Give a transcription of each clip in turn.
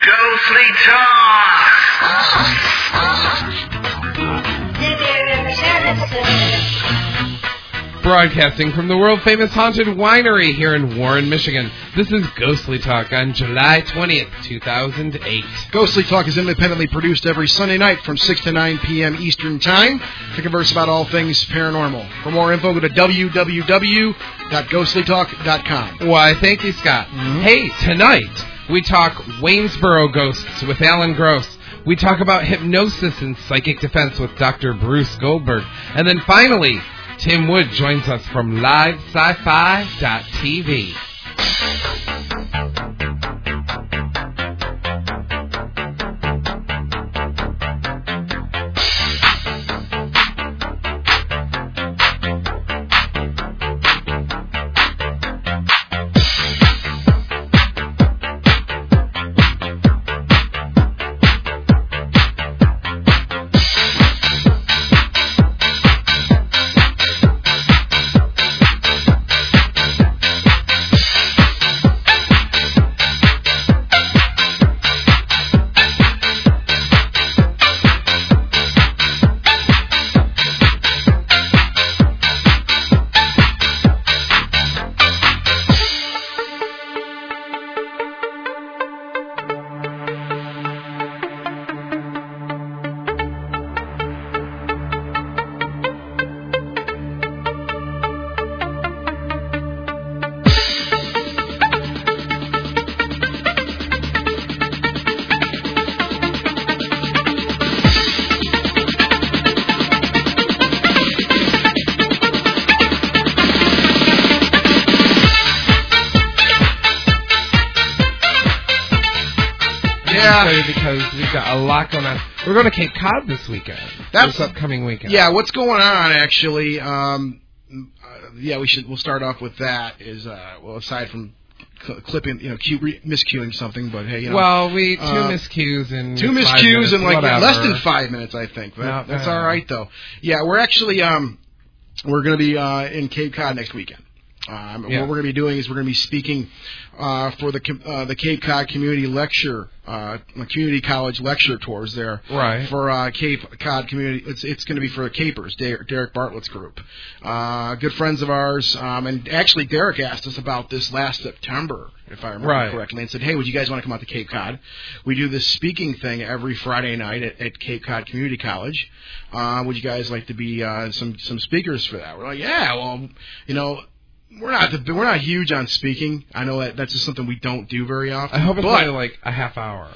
Ghostly Talk. Broadcasting from the world-famous Haunted Winery here in Warren, Michigan. This is Ghostly Talk on July 20th, 2008. Ghostly Talk is independently produced every Sunday night from 6 to 9 p.m. Eastern Time to converse about all things paranormal. For more info, go to www.ghostlytalk.com. Why, thank you, Scott. Mm-hmm. Hey, tonight we talk Waynesboro ghosts with Alan Gross. We talk about hypnosis and psychic defense with Dr. Bruce Goldberg. And then finally, Tim Wood joins us from LiveSci-Fi.tv. Because we've got a lot going on. We're going to Cape Cod this weekend. This upcoming weekend. Yeah, what's going on actually? We'll start off with that. Aside from clipping, miscuing something, but hey, Well, two miscues in like less than 5 minutes, I think. That's all right though. Yeah, we're actually we're going to be in Cape Cod next weekend. What we're going to be doing is we're going to be speaking for the Cape Cod Community College lecture tours there. Right. For Cape Cod Community, it's going to be for the Capers, Derek Bartlett's group. Good friends of ours, and actually Derek asked us about this last September, if I remember correctly, and said, "Hey, would you guys want to come out to Cape Cod? We do this speaking thing every Friday night at Cape Cod Community College. Would you guys like to be some speakers for that?" We're like, "Yeah, well, We're not huge on speaking. I know that's just something we don't do very often. I hope it's only like a half hour.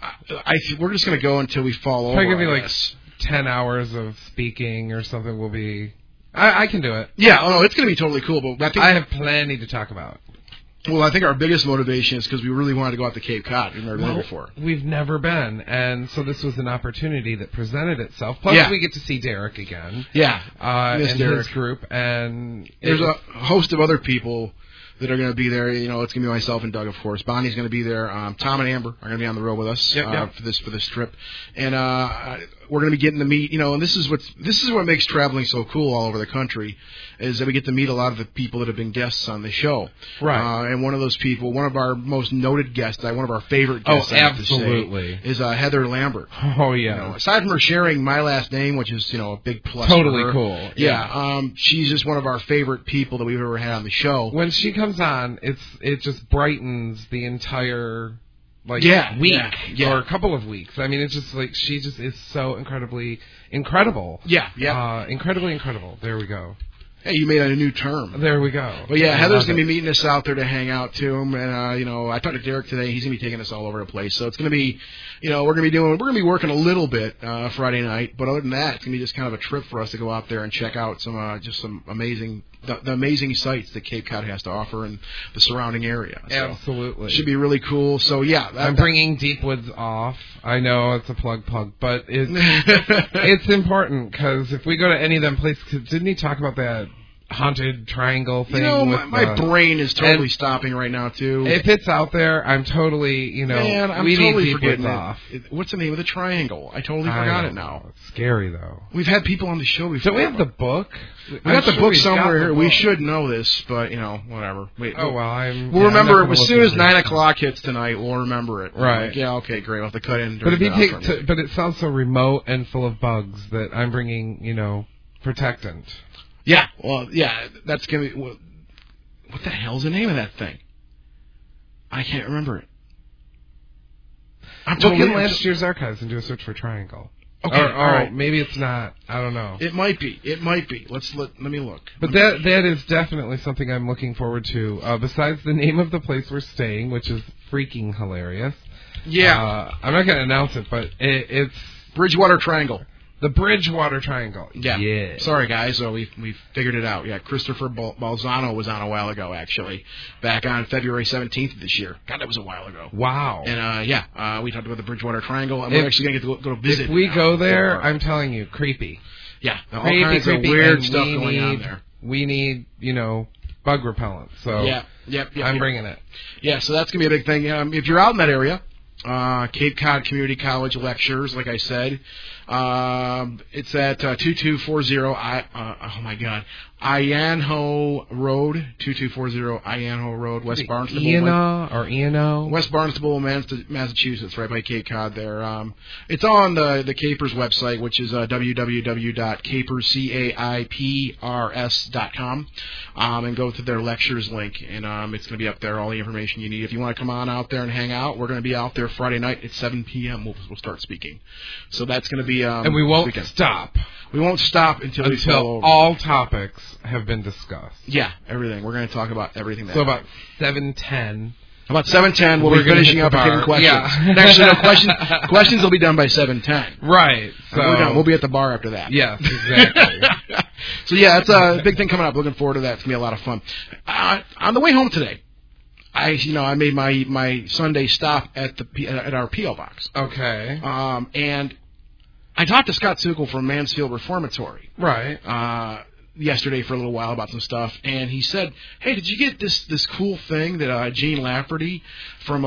We're just going to go until we fall over. Probably give me 10 hours of speaking or something will be... I can do it. Yeah, it's going to be totally cool. But I have plenty to talk about. Well, I think our biggest motivation is because we really wanted to go out to Cape Cod. We've never been before. We've never been, and so this was an opportunity that presented itself. Plus, we get to see Derek again. Yeah, and his group, and there's a host of other people that are going to be there. It's going to be myself and Doug, of course. Bonnie's going to be there. Tom and Amber are going to be on the road with us for this trip, and we're going to be getting to meet. And this is what makes traveling so cool all over the country, is that we get to meet a lot of the people that have been guests on the show. Right. And one of those people, one of our most noted guests, one of our favorite guests, absolutely, is Heather Lambert. Oh yeah. Aside from her sharing my last name, which is a big plus. Totally for her, cool. Yeah. She's just one of our favorite people that we've ever had on the show. When she comes on, it just brightens the entire week or a couple of weeks. I mean, it's just she just is so incredibly incredible. Yeah. Incredibly incredible. There we go. Hey, you made a new term. There we go. Well, yeah, Heather's going to be meeting us out there to hang out, too. And, I talked to Derek today. He's going to be taking us all over the place. So it's going to be, we're going to be working a little bit Friday night. But other than that, it's going to be just kind of a trip for us to go out there and check out some amazing, the amazing sights that Cape Cod has to offer and the surrounding area. So absolutely. It should be really cool. So, yeah. I'm bringing Deep Woods off. I know it's a plug, but it's important because if we go to any of them places, didn't he talk about that haunted triangle thing. You know, my brain is totally stopping right now, too. If it's out there, I'm totally, Man, I'm we totally need forgetting off. What's the name of the triangle? I totally forgot it now. It's scary, though. We've had people on the show before. Don't we have the book? We got the book somewhere here. We should know this, but, whatever. We'll remember it as soon as 9 o'clock hits tonight. We'll remember it. Right. Like, yeah, okay, great. We'll have to cut in. But but it sounds so remote and full of bugs that I'm bringing, protectant. Yeah, well, yeah, that's going to be... What the hell's the name of that thing? I can't remember it. Look in last year's archives and do a search for triangle. Okay, all right. Maybe it's not. I don't know. It might be. Let me look. But that is definitely something I'm looking forward to. Besides the name of the place we're staying, which is freaking hilarious. Yeah. I'm not going to announce it, but it's... Bridgewater Triangle. The Bridgewater Triangle. Yeah. Sorry, guys. So we figured it out. Yeah, Christopher Balzano was on a while ago, actually. Back on February 17th of this year. God, that was a while ago. Wow. And, we talked about the Bridgewater Triangle, and we're actually going to go visit. If we go there, I'm telling you, creepy. Yeah. All kinds of weird stuff going on there. We need, bug repellent. So I'm bringing it. Yeah, so that's going to be a big thing. If you're out in that area, Cape Cod Community College lectures, like I said. It's at 2240 Ianho Road, 2240 Ianho Road, West Barnstable. West Barnstable, Massachusetts, right by Cape Cod there. It's on the Capers website, which is www.capers.com, and go to their lectures link, and it's going to be up there, all the information you need. If you want to come on out there and hang out, we're going to be out there Friday night at 7 p.m. We'll start speaking. So that's going to be... and we won't stop. We won't stop until all topics have been discussed. Yeah, everything. We're going to talk about everything. About 7:10. About 7:10, we'll be finishing up and taking questions. Yeah. Actually, no, questions will be done by 7:10. Right. So we'll be at the bar after that. Yes, exactly. So yeah, it's a big thing coming up. Looking forward to that. It's going to be a lot of fun. On the way home today, I made my Sunday stop at our P.O. box. Okay. And I talked to Scott Sukel from Mansfield Reformatory. Right. Yesterday for a little while about some stuff, and he said, "Hey, did you get this cool thing that Gene Lafferty from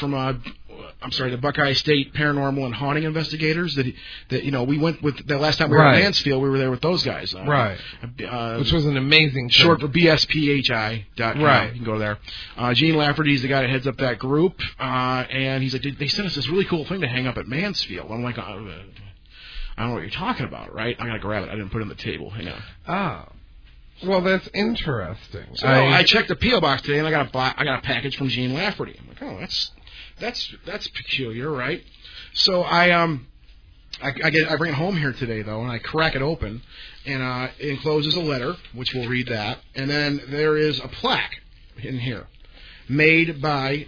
the Buckeye State Paranormal and Haunting Investigators that we went with the last time we were at Mansfield, we were there with those guys, right? Which was an amazing show. Short for BSPHI.com. Right, you can go there. Gene Lafferty's the guy that heads up that group, and he's like, they sent us this really cool thing to hang up at Mansfield. I'm like, I don't know what you're talking about, right? I gotta grab it. I didn't put it on the table. Hang on. Ah, well, that's interesting. So I checked the PO box today, and I got a package from Gene Lafferty. I'm like, oh, that's peculiar, right? So I bring it home here today though, and I crack it open, and it encloses a letter, which we'll read that, and then there is a plaque in here, made by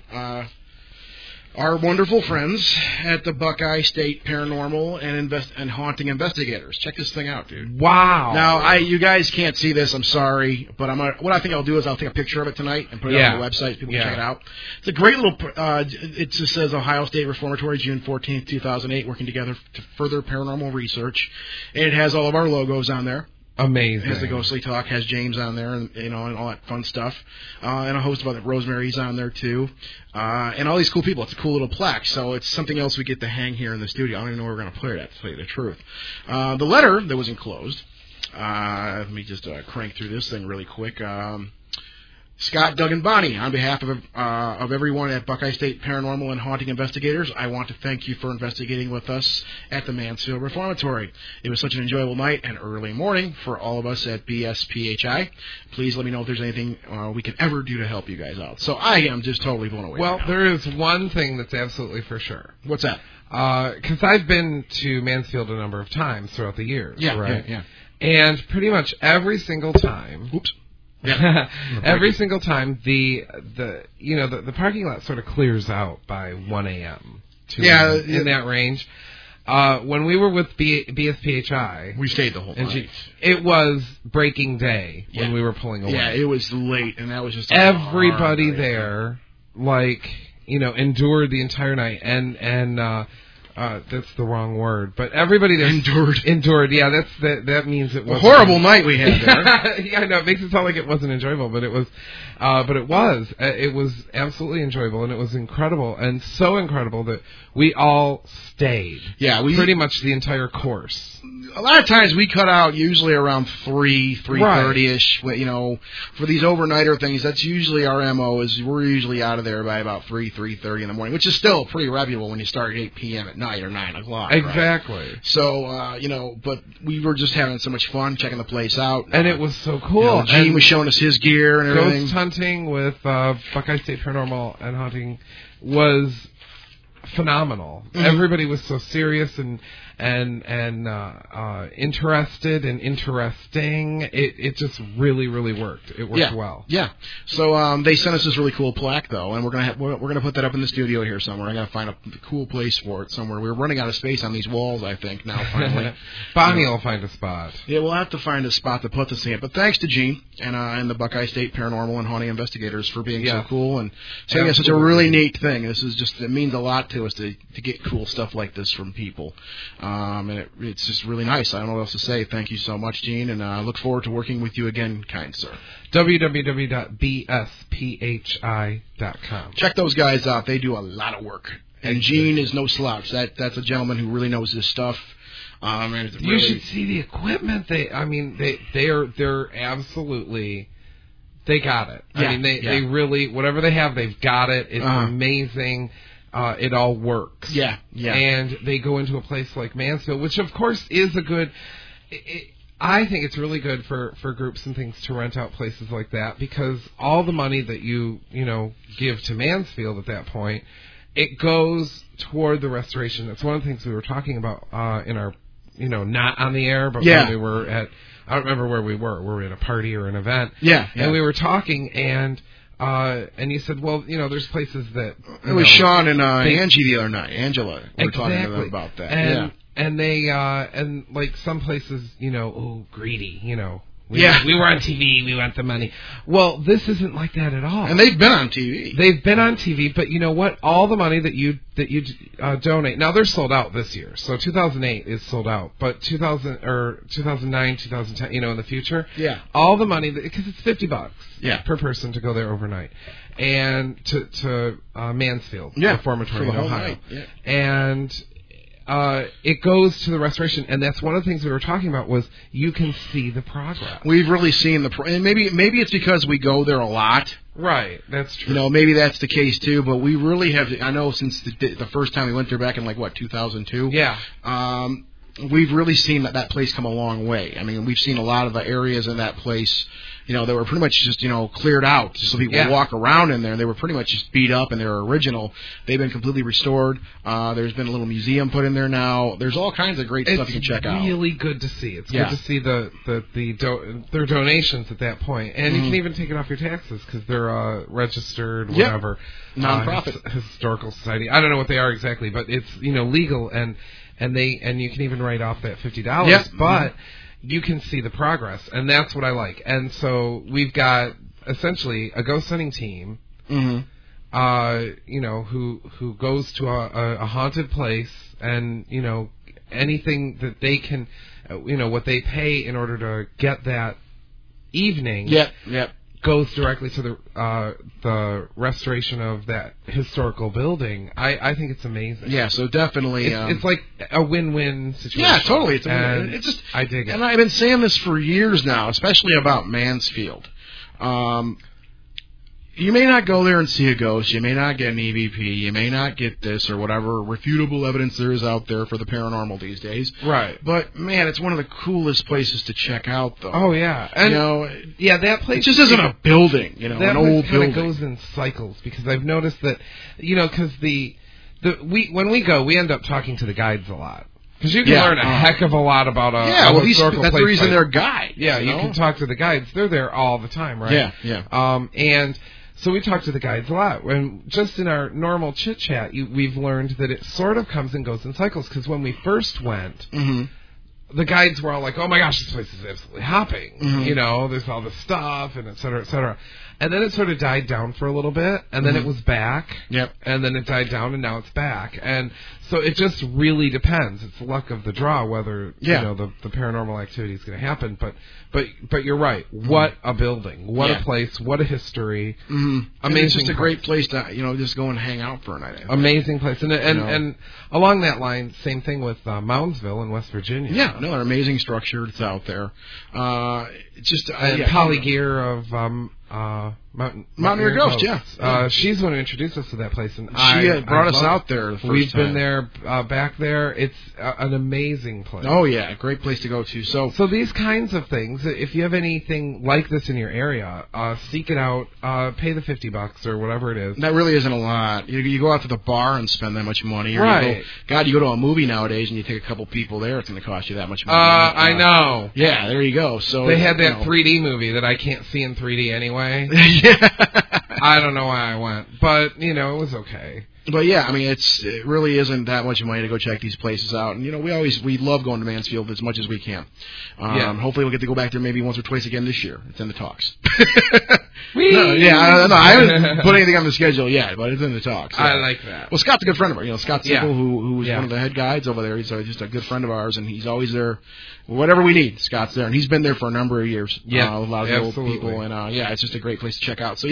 our wonderful friends at the Buckeye State Paranormal and Haunting Investigators. Check this thing out, dude. Wow. Now, you guys can't see this. I'm sorry, but what I think I'll do is I'll take a picture of it tonight and put it on the website so people can check it out. It's a great little. It just says Ohio State Reformatory, June 14th, 2008, working together to further paranormal research, and it has all of our logos on there. Amazing. Has the Ghostly Talk, has James on there, and and all that fun stuff, and a host of other. Rosemary's on there too, and all these cool people. It's a cool little plaque, so it's something else we get to hang here in the studio. I don't even know where we're going to put it at, to tell you the truth. The letter that was enclosed. Let me just crank through this thing really quick. Scott, Doug, and Bonnie, on behalf of everyone at Buckeye State Paranormal and Haunting Investigators, I want to thank you for investigating with us at the Mansfield Reformatory. It was such an enjoyable night and early morning for all of us at BSPHI. Please let me know if there's anything we can ever do to help you guys out. So I am just totally blown away. Well, there is one thing that's absolutely for sure. What's that? Because I've been to Mansfield a number of times throughout the years. Yeah, right? Yeah. And pretty much every single time... Oops. Yeah. Every single time the parking lot sort of clears out by 1 a.m. in that range. When we were with BSPHI, we stayed the whole night. It was breaking day when we were pulling away. Yeah, it was late, and that was just everybody there, endured the entire night, and That's the wrong word, but everybody there endured. Yeah, that means it was a horrible night we had there. Yeah, no, it makes it sound like it wasn't enjoyable, but it was. It was absolutely enjoyable, and it was incredible, and so incredible that we all stayed. Yeah, pretty much the entire course. A lot of times we cut out usually around 3:30ish. You know, for these overnighter things, that's usually our MO. Is we're usually out of there by about 3:30 in the morning, which is still pretty reputable when you start at 8 p.m. at night or 9 o'clock. Exactly. Right? So but we were just having so much fun checking the place out, and it was so cool. Gene was showing us his gear and everything. Ghost hunting with Buckeye State Paranormal and Hunting was phenomenal. Mm-hmm. Everybody was so serious and interested and interesting. It just really, really worked. It worked well. Yeah. So they sent us this really cool plaque though, and we're gonna put that up in the studio here somewhere. I gotta find a cool place for it somewhere. We're running out of space on these walls, I think now. Finally, Bonnie will find a spot. Yeah, we'll have to find a spot to put this in. But thanks to Gene and the Buckeye State Paranormal and Haunting Investigators for being so cool and saying it's such a really neat thing. This is just it means a lot to us to get cool stuff like this from people, and it's just really nice. I don't know what else to say. Thank you so much, Gene, and I look forward to working with you again, kind sir. www.bsphi.com. Check those guys out. They do a lot of work. And Gene is no slouch. That's a gentleman who really knows his stuff. And you should see the equipment. They're absolutely. They got it. Yeah, I mean, they really, whatever they have, they've got it. It's amazing. It all works. Yeah. And they go into a place like Mansfield, which of course is a good. I think it's really good for groups and things to rent out places like that because all the money that you give to Mansfield at that point, it goes toward the restoration. That's one of the things we were talking about in our, not on the air, but when we were at. I don't remember where we were. Were we at a party or an event? Yeah. And we were talking and you said, well, there's places that... It was Sean and Angie the other night. Angela. We were talking to them about that. And they, and like some places, greedy, We were on TV. We want the money. Well, this isn't like that at all. And they've been on TV. They've been on TV, but you know what? All the money that you donate. Now they're sold out this year. So 2008 is sold out, but 2009, 2010, in the future. Yeah. All the money because it's $50. Yeah. Per person to go there overnight, and to Mansfield, Reformatory in Ohio, night. Yeah. and. It goes to the restoration, and that's one of the things we were talking about was you can see the progress. We've really seen and maybe it's because we go there a lot. Right, that's true. Maybe that's the case too, but we really have. I know since the first time we went there back in 2002. Yeah. We've really seen that place come a long way. I mean, we've seen a lot of the areas in that place, that were pretty much just, cleared out just so people could walk around in there. They were pretty much just beat up and they were original. They've been completely restored. There's been a little museum put in there now. There's all kinds of great stuff you can check out. It's really good to see. It's good to see their donations at that point. And you can even take it off your taxes because they're registered, whatever. Nonprofit. Historical society. I don't know what they are exactly, but it's, legal and you can even write off that $50, but you can see the progress, and that's what I like. And so we've got essentially a ghost hunting team, who goes to a haunted place, and anything that they can, what they pay in order to get that evening. Yep. Goes directly to the restoration of that historical building. I think it's amazing. Yeah, so definitely it's like a win-win situation. Yeah, totally. It's just I dig it. And I've been saying this for years now, especially about Mansfield. You may not go there and see a ghost. You may not get an EVP. You may not get this or whatever refutable evidence there is out there for the paranormal these days. Right. But, man, it's one of the coolest places to check out, though. Oh, yeah. And, that place... It just isn't a building, an old building. That kind of goes in cycles because I've noticed that, because when we go, we end up talking to the guides a lot. Because you can learn a heck of a lot about a historical place. That's the reason they're guides. Yeah, you can talk to the guides. They're there all the time, right? Yeah. And so we talk to the guides a lot. When just in our normal chit-chat, we've learned that it sort of comes and goes in cycles. Because when we first went, the guides were all like, oh, my gosh, this place is absolutely hopping. There's all this stuff, and et cetera, et cetera. And then it sort of died down for a little bit, and then it was back. Yep. And then it died down, and now it's back. And so it just really depends. It's the luck of the draw whether the paranormal activity is going to happen. But you're right. What a building! What a place! What a history! Amazing. It's just a great place to just go and hang out for a night. Amazing place. And along that line, same thing with Moundsville in West Virginia. Yeah, another amazing structure that's out there. It's just Polly Gear of Mountaineer Ghost. Yeah, she's the one who introduced us to that place, and she brought us out there. We've been there, back there. It's an amazing place. Oh yeah, great place to go to. So these kinds of things, if you have anything like this in your area, seek it out. Pay the $50 or whatever it is. That really isn't a lot. You go out to the bar and spend that much money. Or right. You go to a movie nowadays and you take a couple people there, it's going to cost you that much money. I know. Yeah, there you go. So they had that 3D movie that I can't see in 3D anyway. I don't know why I went, but it was okay. But yeah, I mean, it really isn't that much money to go check these places out, and we love going to Mansfield as much as we can. Hopefully, we'll get to go back there maybe once or twice again this year. It's in the talks. I haven't put anything on the schedule yet, but it's in the talks. I like that. Well, Scott's a good friend of ours. Scott Siegel, who was one of the head guides over there. He's just a good friend of ours, and he's always there. Whatever we need, Scott's there, and he's been there for a number of years. Yeah, a lot of the old people, and it's just a great place to check out. So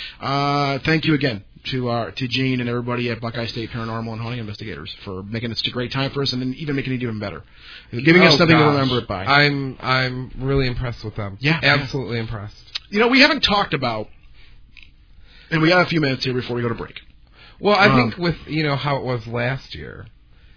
thank you again to Gene and everybody at Buckeye State Paranormal and Haunting Investigators for making it such a great time for us, and then even making it even better, giving us something to remember it by. I'm really impressed with them. Yeah, absolutely impressed. We haven't talked about, and we got a few minutes here before we go to break. Well, I think with how it was last year.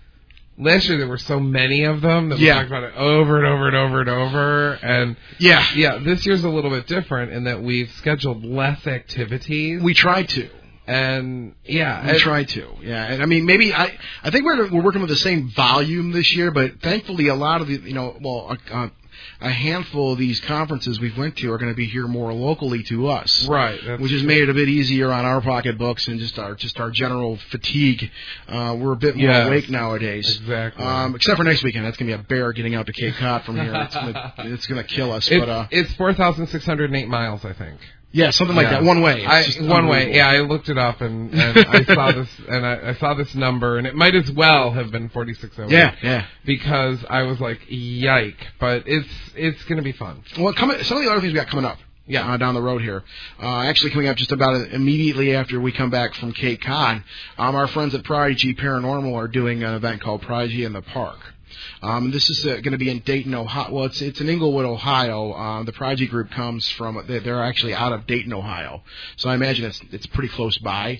Last year there were so many of them that we talked about it over and over and over and over. And this year's a little bit different in that we've scheduled less activities. We tried to. And we tried to. Yeah, and I mean maybe I think we're working with the same volume this year, but thankfully a lot of the a handful of these conferences we've went to are going to be here more locally to us, right? Which has made it a bit easier on our pocketbooks and just our general fatigue. We're a bit more awake nowadays, exactly. Except for next weekend, that's going to be a bear getting out to Cape Cod from here. It's going to kill us. It's 4,608 miles, I think. Yeah, something like that. One way. One way. Yeah, I looked it up and I saw this I saw this number, and it might as well have been 4,608. Yeah. Because I was like, yike! But it's going to be fun. Well, some of the other things we got coming up. Down the road here. Actually coming up just about immediately after we come back from Cape Cod, our friends at Prodigy Paranormal are doing an event called Prodigy in the Park. This is going to be in Dayton, Ohio. Well, it's in Englewood, Ohio. The Prodigy group comes from. They're actually out of Dayton, Ohio. So I imagine it's pretty close by.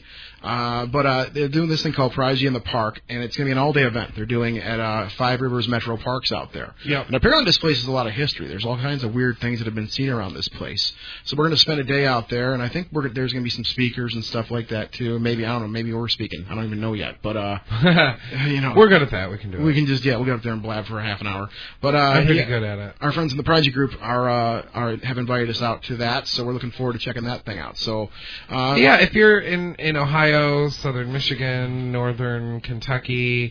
But they're doing this thing called Prodigy in the Park, and it's going to be an all-day event. They're doing at Five Rivers Metro Parks out there. Yeah. And apparently this place has a lot of history. There's all kinds of weird things that have been seen around this place. So we're going to spend a day out there, and I think there's going to be some speakers and stuff like that too. Maybe I don't know. Maybe we're speaking. I don't even know yet. But we're good at that. We can do it. We can just we'll get up there and blab for a half an hour. But I'm pretty good at it. Our friends in the Prodigy group have invited us out to that, so we're looking forward to checking that thing out. So if you're in Ohio, Southern Michigan, Northern Kentucky,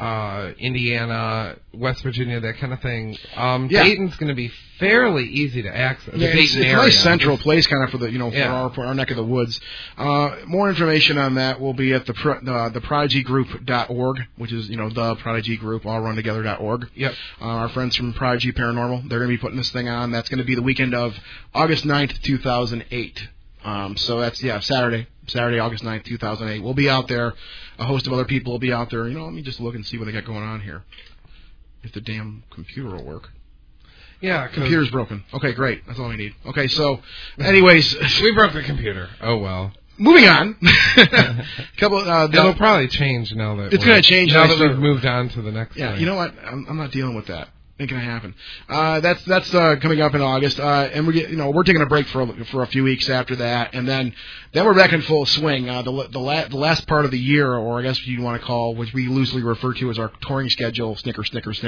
Indiana, West Virginia, that kind of thing. Dayton's going to be fairly easy to access. Yeah, it's a nice central place, kind of for the for our neck of the woods. More information on that will be at the prodigygroup.org, which is the Prodigy Group, all run together.org. Yep. Our friends from Prodigy Paranormal, they're going to be putting this thing on. That's going to be the weekend of August 9th, 2008. So that's Saturday, August 9th, 2008. We'll be out there. A host of other people will be out there. Let me just look and see what they got going on here. If the damn computer will work. Yeah, computer's broken. Okay, great. That's all we need. Okay, so, anyways, we broke the computer. Oh well. Moving on. It'll probably change now that it's going to change now that we've moved on to the next. Yeah, thing. You know what? I'm not dealing with that. Ain't gonna happen. That's coming up in August, and we're taking a break for a few weeks after that, and then we're back in full swing. The last part of the year, or I guess you want to call, which we loosely refer to as our touring schedule, snicker.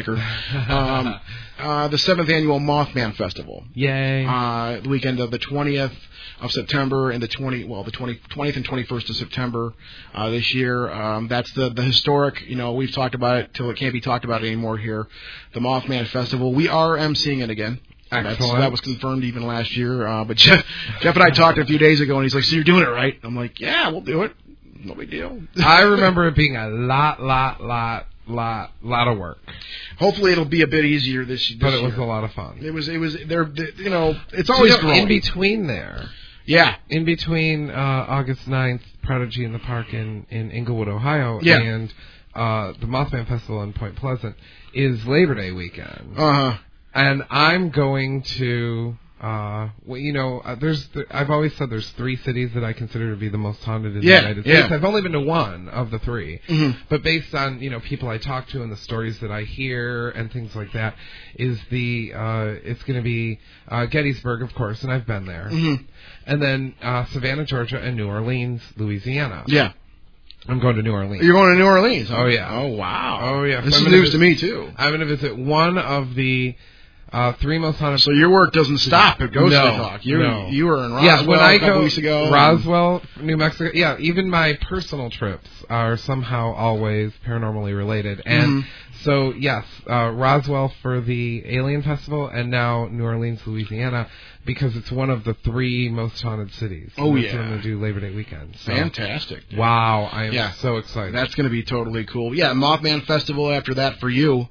The 7th annual Mothman Festival. Yay! The weekend of the 20th of September and the 20th and 21st of September this year. That's the historic. We've talked about it till it can't be talked about anymore here. The Mothman Festival. We are emceeing it again. Excellent. That was confirmed even last year. But Jeff and I talked a few days ago, and he's like, "So you're doing it, right?" I'm like, "Yeah, we'll do it. No big deal." I remember it being a lot of work. Hopefully, it'll be a bit easier this year. But it was a lot of fun. It was. It's always growing. In between there. Yeah. In between August 9th, Prodigy in the Park in Inglewood, Ohio, and the Mothman Festival in Point Pleasant is Labor Day weekend. Uh-huh. And I'm going to, I've always said there's 3 cities that I consider to be the most haunted in the United States. I've only been to one of the 3. Mm-hmm. But based on, people I talk to and the stories that I hear and things like that, it's going to be Gettysburg, of course, and I've been there. Mm-hmm. And then Savannah, Georgia, and New Orleans, Louisiana. Yeah. I'm going to New Orleans. You're going to New Orleans? Oh, yeah. Oh, wow. Oh, yeah. This is news to me, too. I'm going to visit one of the 3 most haunted... So your work doesn't stop at Ghost Talk. You were in Roswell a couple weeks ago. Roswell, New Mexico. Yeah, even my personal trips are somehow always paranormally related. And so, yes, Roswell for the Alien Festival, and now New Orleans, Louisiana, because it's one of the 3 most haunted cities. Oh, yeah. I'm going to do Labor Day weekend. So. Fantastic. Wow, I am so excited. That's going to be totally cool. Yeah, Mothman Festival after that for you.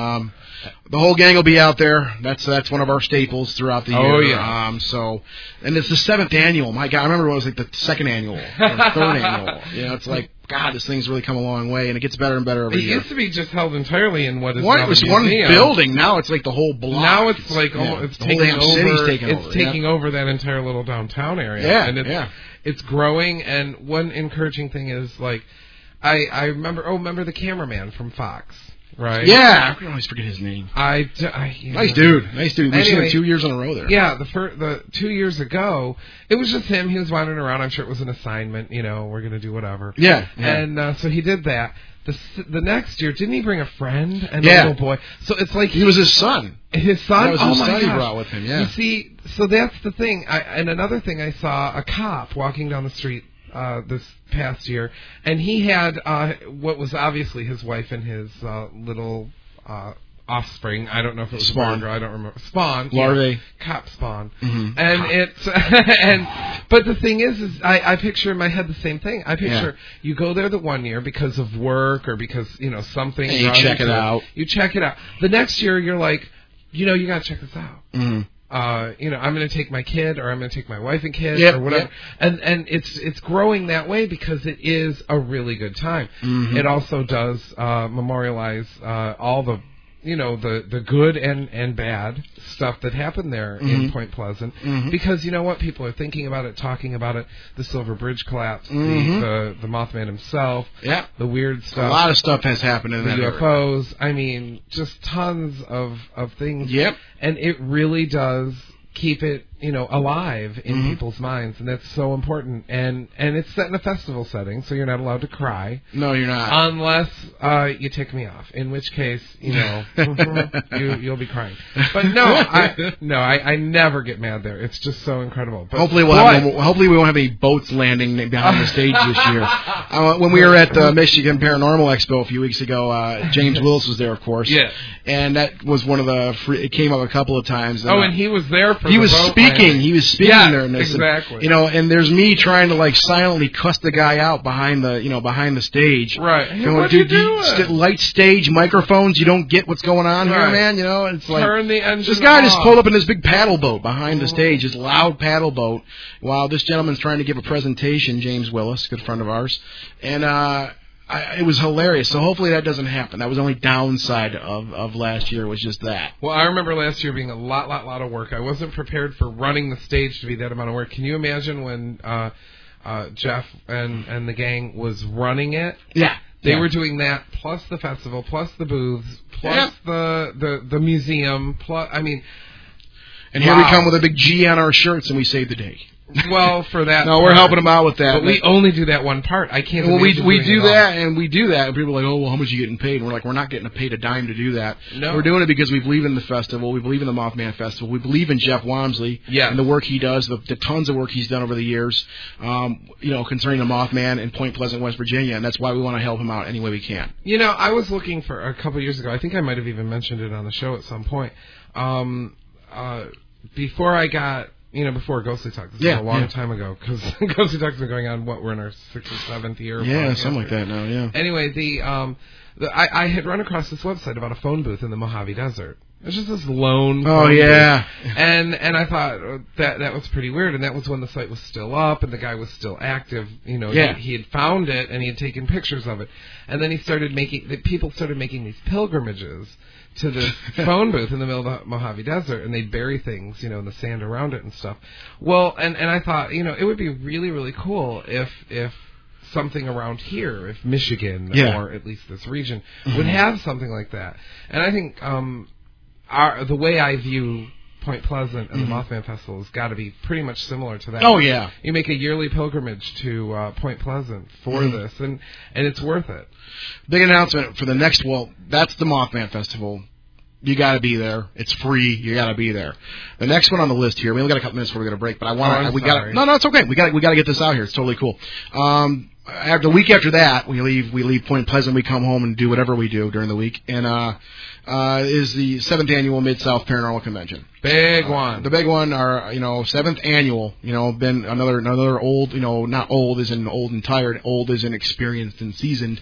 The whole gang will be out there. That's one of our staples throughout the year. Oh, yeah. And it's the 7th annual. My God, I remember it was like the 2nd annual or 3rd annual. It's like, God, this thing's really come a long way, and it gets better and better every year. It used to be just held entirely in what is now the museum. One building. Now it's like the whole block. Now it's like it's taking over. It's taking over that entire little downtown area. Yeah, and it's growing. And one encouraging thing is like, I remember the cameraman from Fox. Right. Yeah, I can always forget his name. Nice dude. We've seen him 2 years in a row there. Yeah, the 2 years ago, it was just him. He was wandering around. I'm sure it was an assignment. We're going to do whatever. Yeah. And so he did that. The next year, didn't he bring a friend and a little boy? So it's like he was his son. His son? That was his son he brought with him. Yeah. You see, so that's the thing. And another thing, I saw a cop walking down the street this past year, and he had what was obviously his wife and his little offspring. I don't know if it was spawn. I don't remember. Spawn. Larvae. Yeah, cop spawn. Mm-hmm. And it's but the thing is I picture in my head the same thing. I picture you go there the one year because of work or because something. And you check it out. You check it out. The next year you're like, you got to check this out. Mm-hmm. I'm going to take my kid, or I'm going to take my wife and kid, or whatever. Yep. And it's growing that way because it is a really good time. Mm-hmm. It also does memorialize all the the good and bad stuff that happened there in Point Pleasant. Mm-hmm. Because you know what? People are thinking about it, talking about it. The Silver Bridge collapse, the Mothman himself, the weird stuff. A lot of stuff has happened in that UFOs. area. I mean, just tons of things. Yep. And it really does keep it, alive in people's minds, and that's so important. And it's set in a festival setting, so you're not allowed to cry. No, you're not. Unless you tick me off, in which case, you'll be crying. But I never get mad there. It's just so incredible. But hopefully we won't have any boats landing behind the stage this year. When we were at the Michigan Paranormal Expo a few weeks ago, James Willis was there, of course. Yeah. And that was one of it came up a couple of times. And he was there for He was speaking there. And exactly. And there's me trying to silently cuss the guy out behind the stage. Right. Hey, what are you doing? Light stage microphones. You don't get what's going on here, man. It's like turn the engine this guy off. just pulled up in this big paddle boat behind the stage, this loud paddle boat, while this gentleman's trying to give a presentation. James Willis, good friend of ours, and it was hilarious. So hopefully that doesn't happen. That was the only downside of last year, was just that. Well, I remember last year being a lot of work. I wasn't prepared for running the stage to be that amount of work. Can you imagine when Jeff and the gang was running it? Yeah. They were doing that, plus the festival, plus the booths, plus the museum, plus, I mean... And here we come with a big G on our shirts, and we save the day. Well, for that... No, we're helping them out with that. But we only do that one part. I can't... Well, we do that, and people are like, oh, well, how much are you getting paid? And we're like, we're not getting paid a dime to do that. No. We're doing it because we believe in the festival. We believe in the Mothman Festival. We believe in Jeff Wamsley and the work he does, the tons of work he's done over the years, concerning the Mothman in Point Pleasant, West Virginia, and that's why we want to help him out any way we can. I was looking for a couple years ago. I think I might have even mentioned it on the show at some point. before I got, before Ghostly Talk, this was a long time ago, because Ghostly Talk's been going on, we're in our 6th or 7th year. Yeah, something like that now, yeah. Anyway, I had run across this website about a phone booth in the Mojave Desert. It's just this lone phone booth. And I thought that was pretty weird, and that was when the site was still up and the guy was still active. He had found it and he had taken pictures of it. And then people started making these pilgrimages to this phone booth in the middle of the Mojave Desert, and they'd bury things, in the sand around it and stuff. Well, and I thought, it would be really, really cool if something around here, if Michigan or at least this region would have something like that. And I think the way I view Point Pleasant and the Mothman Festival has got to be pretty much similar to that. Oh, yeah. You make a yearly pilgrimage to Point Pleasant for this, and it's worth it. Big announcement for the next, that's the Mothman Festival. You got to be there. It's free. You got to be there. The next one on the list here, we only got a couple minutes before we got a break, but I want to. No, it's okay. We got to get this out here. It's totally cool. The week after that, we leave Point Pleasant. We come home and do whatever we do during the week, and is the 7th annual Mid-South Paranormal Convention. Big one. The big one, our 7th annual. Been another old. Not old as in old and tired. Old as in experienced and seasoned.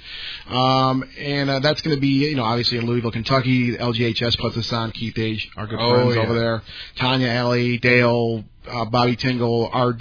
And that's going to be obviously in Louisville, Kentucky. LGHS puts us on. Keith Age, our good friends over there. Tanya Alley, Dale, Bobby Tingle, our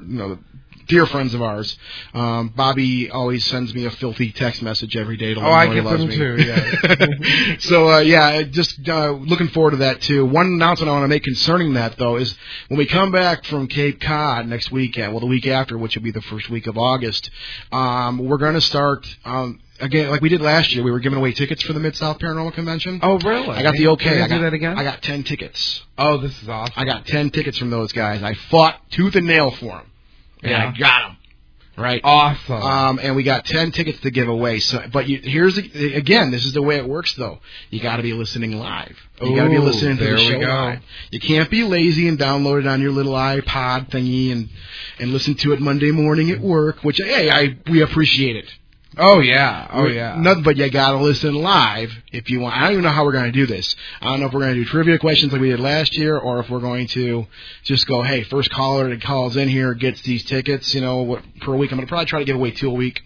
dear friends of ours. Bobby always sends me a filthy text message every day to let me know I he get loves them me. too, yeah. So, just looking forward to that, too. One announcement I want to make concerning that, though, is when we come back from Cape Cod next weekend, the week after, which will be the first week of August, we're going to start... again, like we did last year, we were giving away tickets for the Mid-South Paranormal Convention. Oh, really? I got the okay. Can you do that again? I got 10 tickets. Oh, this is awesome. I got 10 tickets from those guys. I fought tooth and nail for them. And I got them. Right. Awesome. And we got 10 tickets to give away. So, but again, this is the way it works, though. You got to be listening live. You got to be listening to the show live. You can't be lazy and download it on your little iPod thingy and listen to it Monday morning at work, which, we appreciate it. Oh, yeah. Nothing, but you got to listen live if you want. I don't even know how we're going to do this. I don't know if we're going to do trivia questions like we did last year, or if we're going to just go, hey, first caller that calls in here gets these tickets, per week. I'm going to probably try to give away 2 a week.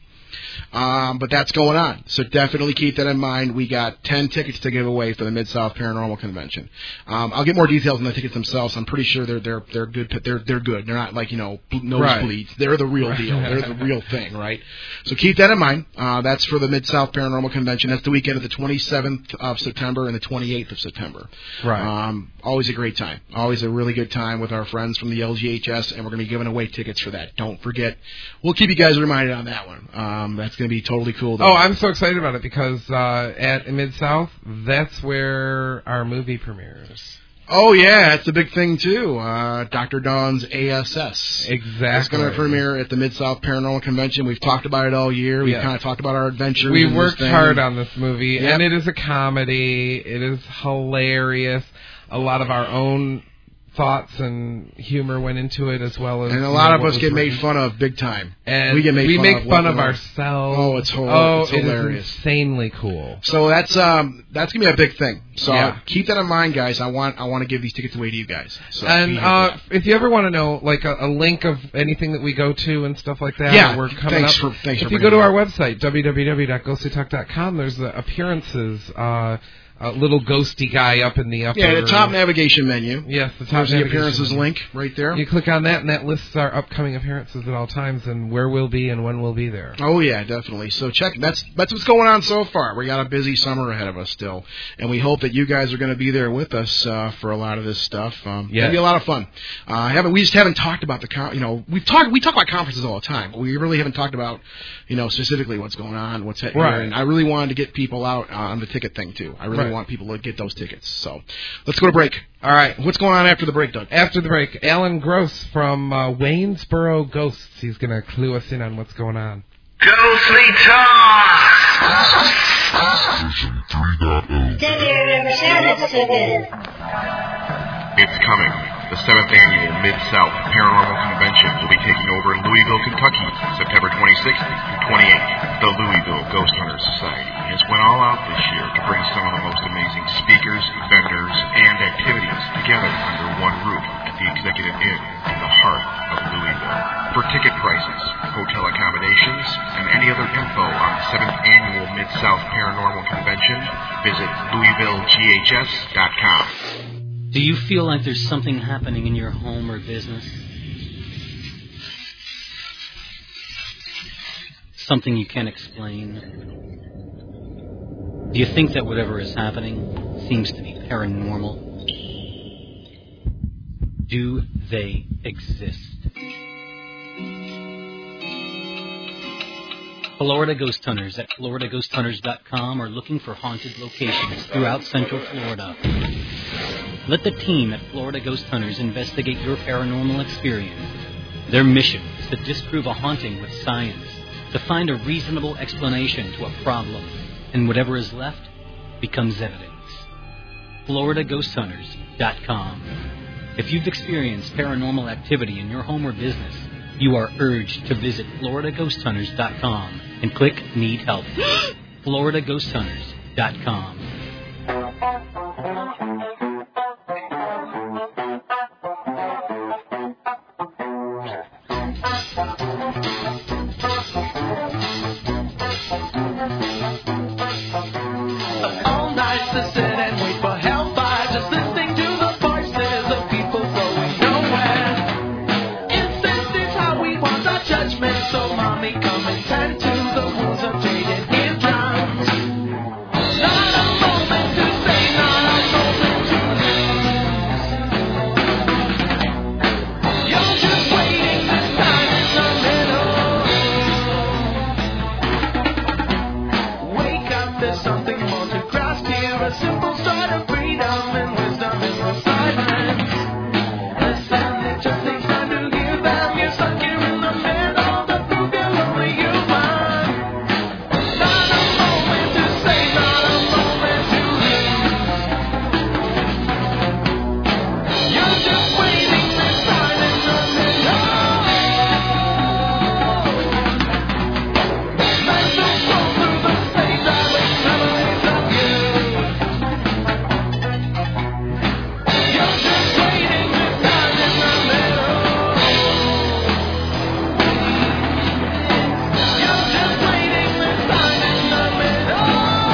But that's going on. So definitely keep that in mind. We got 10 tickets to give away for the Mid-South Paranormal Convention. I'll get more details on the tickets themselves. I'm pretty sure they're good. They're good. They're not like, nosebleeds. They're the real deal. They're the real thing, right? So keep that in mind. That's for the Mid-South Paranormal Convention. That's the weekend of the 27th of September and the 28th of September. Right. Always a great time. Always a really good time with our friends from the LGHS, and we're going to be giving away tickets for that. Don't forget. We'll keep you guys reminded on that one. That's going to be totally cool. Oh, I'm so excited about it because at Mid-South, that's where our movie premieres. Oh, yeah, that's a big thing, too. Dr. Dawn's ASS. Exactly. It's going to premiere at the Mid-South Paranormal Convention. We've talked about it all year. We've kind of talked about our adventures. We worked hard on this movie, and it is a comedy. It is hilarious. A lot of our own thoughts and humor went into it, as well as... And a lot of us get made fun of big time. And we make fun of ourselves. Oh, it's hilarious. It is insanely cool. So that's going to be a big thing. So keep that in mind, guys. I want to give these tickets away to you guys. So and if you ever want to know, like, a link of anything that we go to and stuff like that, we're coming up. Thanks if you go to our website, www.ghostlytalk.com, there's the appearances... a little ghosty guy up in the upper... Yeah, the top navigation menu. Yes, the top There's navigation the appearances menu. link right there. You click on that, and that lists our upcoming appearances at all times and where we'll be and when we'll be there. Oh, yeah, definitely. So check. That's what's going on so far. We got a busy summer ahead of us still, and we hope that you guys are going to be there with us for a lot of this stuff. It'll be a lot of fun. We just haven't talked about we talk about conferences all the time, but we really haven't talked about specifically what's going on, what's happening. Right. And I really wanted to get people out on the ticket thing too. I really want people to get those tickets. So let's go to break. All right. What's going on after the break, Doug? After the break, Alan Gross from Waynesboro Ghosts. He's going to clue us in on what's going on. Ghostly Talk! Version 3.0. It's coming. The 7th annual Mid-South Paranormal Convention will be taking over in Louisville, Kentucky, September 26th through 28th. The Louisville Ghost Hunters Society has went all out this year to bring some of the most amazing speakers, vendors, and activities together under WHS.com. Do you feel like there's something happening in your home or business? Something you can't explain? Do you think that whatever is happening seems to be paranormal? Do they exist? Florida Ghost Hunters at FloridaGhostHunters.com are looking for haunted locations throughout Central Florida. Let the team at Florida Ghost Hunters investigate your paranormal experience. Their mission is to disprove a haunting with science, to find a reasonable explanation to a problem, and whatever is left becomes evidence. FloridaGhostHunters.com. If you've experienced paranormal activity in your home or business, you are urged to visit FloridaGhostHunters.com and click Need Help. FloridaGhostHunters.com. All night to sit and wait for hellfire, just listening to the voices of people going nowhere. Insist is how we want our judgment, so mommy, come and tend to the wounds of jaded eardrums. Not a moment to say, not a moment to lose. You're just waiting this time in the middle. Wake up, there's something more to grasp here, a simple start of freedom and wisdom in the silence. Listen, it just takes time to hear them. You're stuck here in the middle, the proof you're only human. Not a moment to say, not a moment to lose. You're just waiting this time in the middle. Let them roll through the same direct memories of you. You're just waiting this time in the middle. You're just waiting this time in the middle.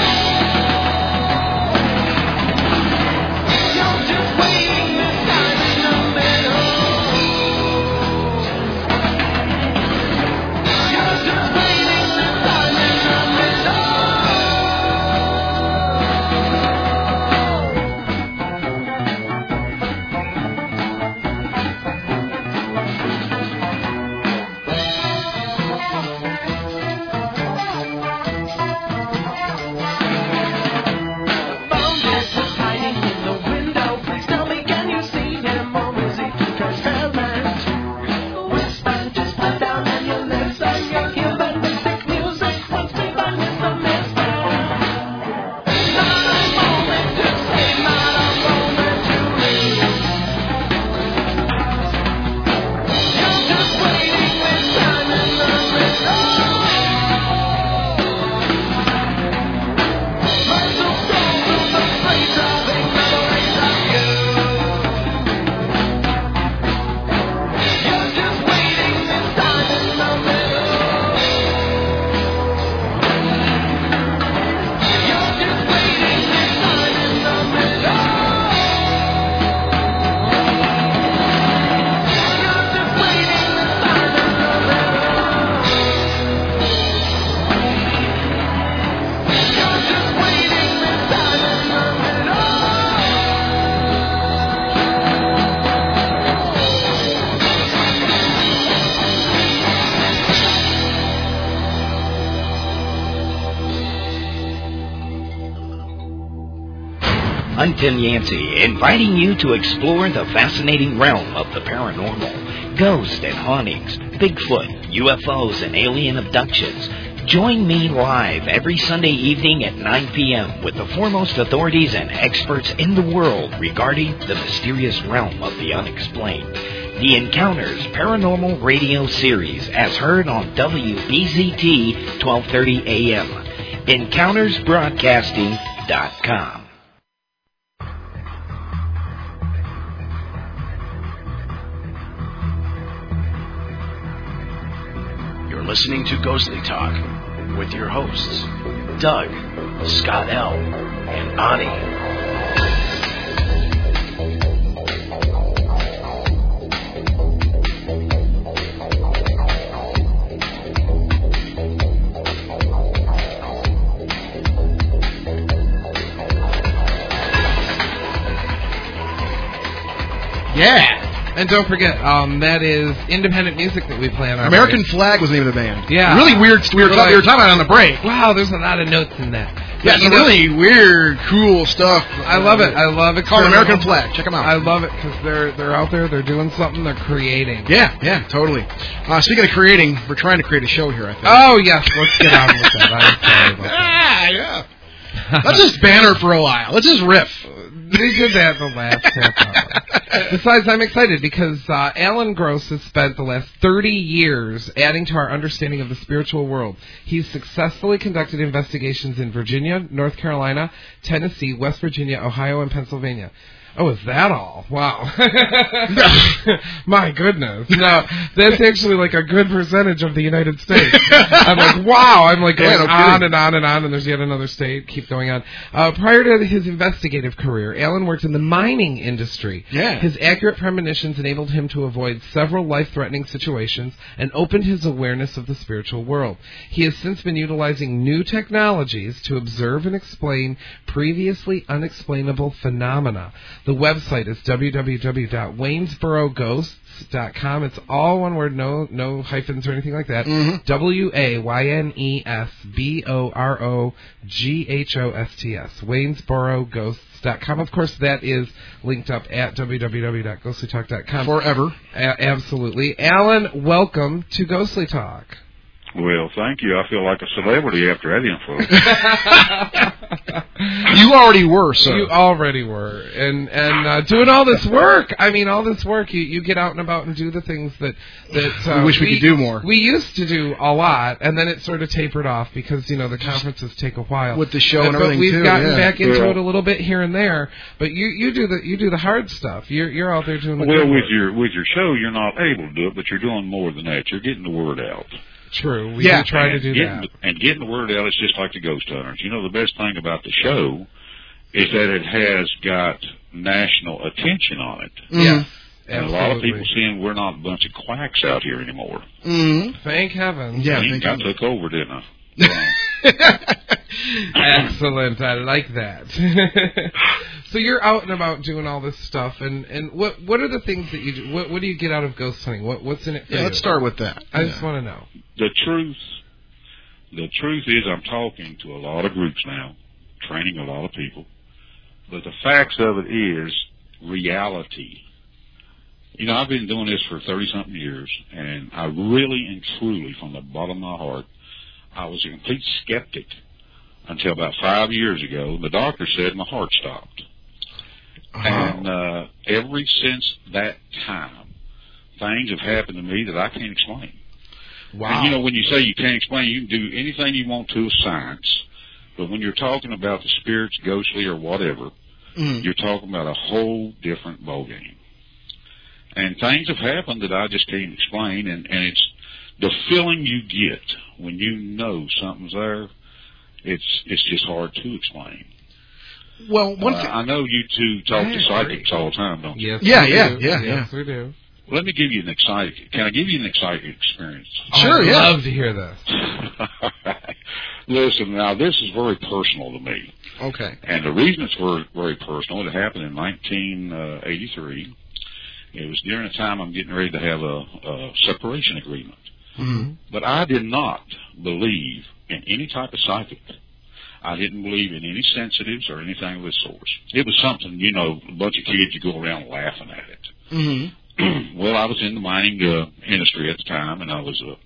You're just waiting this time in the middle. You're just waiting this time in the middle. Found it was hiding in the window. Please tell me, can you see him, or is he too transparent? Whisper, just put down on your lips, and you hear that mystic music once we run with the mister. Not a moment to say, not a moment to lose. You're just waiting this time in the middle. My soul strong through the flames of memories of you. You're just waiting this time in the middle. You're just waiting this time in the middle. You're just waiting this time in the middle. You're just waiting this time in the middle. I'm Tim Yancey, inviting you to explore the fascinating realm of the paranormal, ghosts and hauntings, Bigfoot, UFOs, and alien abductions. Join me live every Sunday evening at 9 p.m. with the foremost authorities and experts in the world regarding the mysterious realm of the unexplained. The Encounters Paranormal Radio Series, as heard on WBZT 1230 AM. EncountersBroadcasting.com. You're listening to Ghostly Talk with your hosts, Doug, Scott L., and Ani. Yeah. And don't forget, that is independent music that we play on our American radio. Flag was the name of the band. Yeah. Really weird. We were talking about it on the break. Wow, there's a lot of notes in that. Yeah, some really weird, cool stuff. I love it. I love it. Called American Flag. Check them out. I love it because they're out there. They're doing something. They're creating. Yeah, totally. Speaking of creating, we're trying to create a show here, I think. Oh, yes. Let's get on with that. I'm sorry about that. Yeah. Let's just banter for a while. Let's just riff. We did that the last half hour. Besides, I'm excited because Alan Gross has spent the last 30 years adding to our understanding of the spiritual world. He's successfully conducted investigations in Virginia, North Carolina, Tennessee, West Virginia, Ohio, and Pennsylvania. Oh, is that all? Wow. My goodness. No, that's actually like a good percentage of the United States. I'm like, wow. I'm like going on and on and on, and there's yet another state. Keep going on. Prior to his investigative career, Alan worked in the mining industry. Yeah. His accurate premonitions enabled him to avoid several life-threatening situations and opened his awareness of the spiritual world. He has since been utilizing new technologies to observe and explain previously unexplainable phenomena. The website is www.waynesboroghosts.com. It's all one word, no hyphens or anything like that. Mm-hmm. WAYNESBOROGHOSTS. Waynesboroghosts.com. Of course, that is linked up at www.ghostlytalk.com. Forever. Absolutely. Alan, welcome to Ghostly Talk. Well, thank you. I feel like a celebrity after that info. You already were, sir. You already were. And doing all this work. I mean, all this work. You get out and about and do the things that we wish we could do more. We used to do a lot, and then it sort of tapered off because, the conferences take a while. With the show and everything, too. But we've gotten back into Yeah. it a little bit here and there. But you do the hard stuff. You're out there doing the Well, good with work. your show, you're not able to do it, but you're doing more than that. You're getting the word out. True. We do try to do that. And getting the word out is just like the Ghost Hunters. The best thing about the show is that it has got national attention on it. Yes. And a lot of people saying we're not a bunch of quacks out here anymore. Mm-hmm. Thank heaven. Yeah, I took over, didn't I? Excellent. I like that. So you're out and about doing all this stuff, and what are the things that you do? What do you get out of ghost hunting? What's in it for you? Let's start with that. I just want to know. The truth is I'm talking to a lot of groups now, training a lot of people, but the facts of it is reality. I've been doing this for 30-something years, and I really and truly, from the bottom of my heart, I was a complete skeptic until about 5 years ago. The doctor said my heart stopped. And ever since that time, things have happened to me that I can't explain. Wow. And, when you say you can't explain, you can do anything you want to with science. But when you're talking about the spirits, ghostly, or whatever, you're talking about a whole different ballgame. And things have happened that I just can't explain, and it's the feeling you get when you know something's there. It's just hard to explain. Well, I know you two talk to psychics all the time, don't you? Yes, Yeah. Yes, we do. Let me give you an exciting. Can I give you an exciting experience? Sure, I'd yeah. love to hear this. Listen, now this is very personal to me. Okay. And the reason it's very, very personal, it happened in 1983. It was during the time I'm getting ready to have a separation agreement. Mm-hmm. But I did not believe in any type of psychic. I didn't believe in any sensitives or anything of this sort. It was something, a bunch of kids, you go around laughing at it. Mm-hmm. Well, I was in the mining industry at the time, and I was a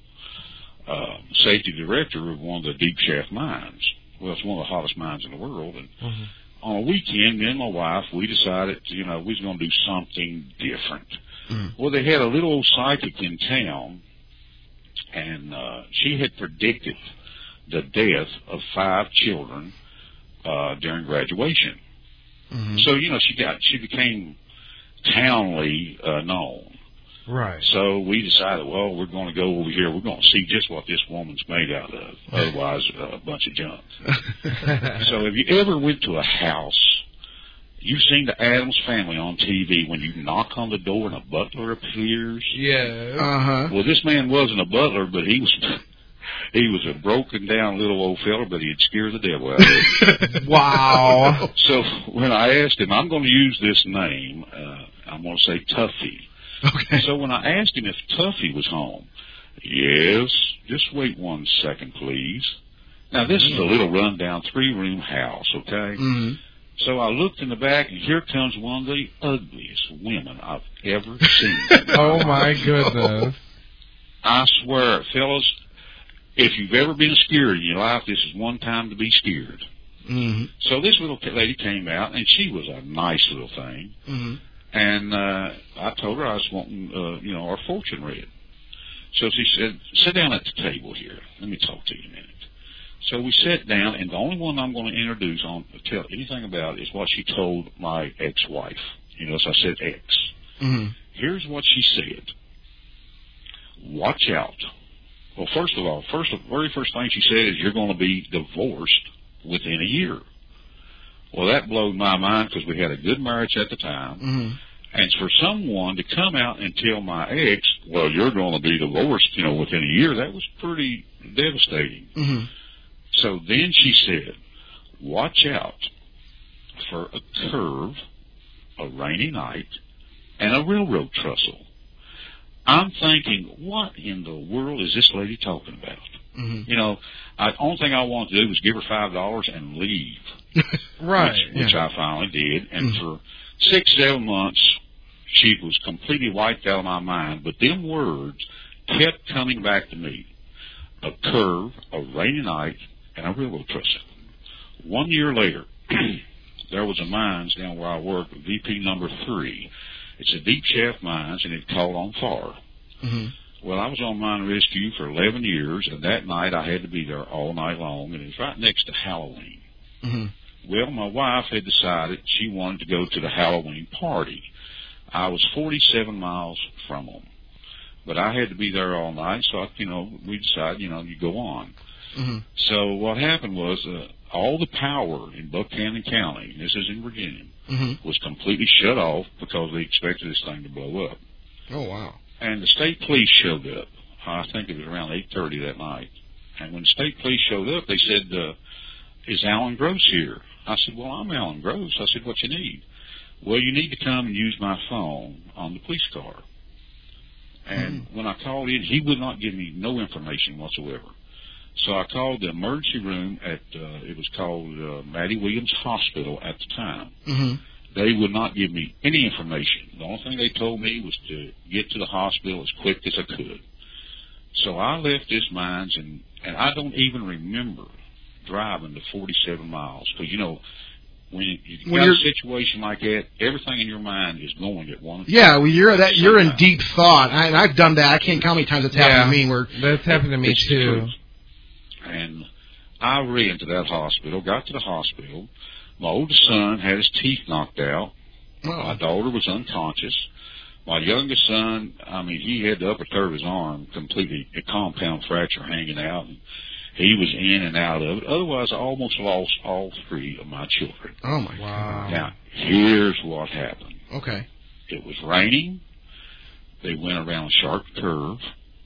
safety director of one of the deep shaft mines. Well, it's one of the hottest mines in the world. And on a weekend, me and my wife, we decided, we was going to do something different. Well, they had a little old psychic in town, and she had predicted the death of 5 children during graduation. So, she became townly known. Right. So we decided, well, we're going to go over here. We're going to see just what this woman's made out of. Otherwise, a bunch of junk. So if you ever went to a house, you've seen the Addams Family on TV when you knock on the door and a butler appears. Yeah. Uh-huh. Well, this man wasn't a butler, but he was a broken down little old fella, but he'd scare the devil out of him. Wow. So when I asked him, I'm going to use this name, I'm going to say Tuffy. Okay. So when I asked him if Tuffy was home, yes, just wait 1 second, please. Now, this is a little rundown 3-room house, okay? Mm-hmm. So I looked in the back, and here comes one of the ugliest women I've ever seen. Oh, my goodness. I swear, fellas, if you've ever been scared in your life, this is one time to be scared. Mm-hmm. So this little lady came out, and she was a nice little thing. Mm-hmm. And I told her I was wanting, our fortune read. So she said, sit down at the table here. Let me talk to you a minute. So we sat down, and the only one I'm going to introduce tell anything about is what she told my ex-wife. So I said ex. Mm-hmm. Here's what she said. Watch out. Well, first of all, the very first thing she said is you're going to be divorced within a year. Well, that blew my mind because we had a good marriage at the time. Mm-hmm. And for someone to come out and tell my ex, well, you're going to be divorced, within a year, that was pretty devastating. Mm-hmm. So then she said, watch out for a curve, a rainy night, and a railroad trestle. I'm thinking, what in the world is this lady talking about? Mm-hmm. The only thing I wanted to do was give her $5 and leave. Right. Which I finally did. And for 6-7 months, she was completely wiped out of my mind. But them words kept coming back to me. A curve, a rainy night, and a railroad trestle. 1 year later, there was a mines down where I worked, VP number 3. It's a deep shaft mines, and it caught on fire. Mm-hmm. Well, I was on mine rescue for 11 years, and that night I had to be there all night long, and it was right next to Halloween. Mm-hmm. Well, my wife had decided she wanted to go to the Halloween party. I was 47 miles from them, but I had to be there all night, so, we decided, you go on. Mm-hmm. So what happened was all the power in Buchanan County, this is in Virginia, was completely shut off because they expected this thing to blow up. Oh, wow. And the state police showed up. I think it was around 8:30 that night. And when the state police showed up, they said, is Alan Gross here? I said, well, I'm Alan Gross. I said, what you need? Well, you need to come and use my phone on the police car. And when I called in, he would not give me no information whatsoever. So I called the emergency room at, it was called Maddie Williams Hospital at the time. Mm-hmm. They would not give me any information. The only thing they told me was to get to the hospital as quick as I could. So I left this mines, and I don't even remember driving the 47 miles. Because, when you got a situation like that, everything in your mind is going at one. Yeah, well, you're in deep thought. I've done that. I can't count how many times it's happened to me. That's happened to me too. And I ran to that hospital, got to the hospital. My oldest son had his teeth knocked out. Oh. My daughter was unconscious. My youngest son, he had the upper third of his arm completely, a compound fracture hanging out. And he was in and out of it. Otherwise, I almost lost all 3 of my children. Oh, my God. Now, here's what happened. Okay. It was raining. They went around a sharp curve.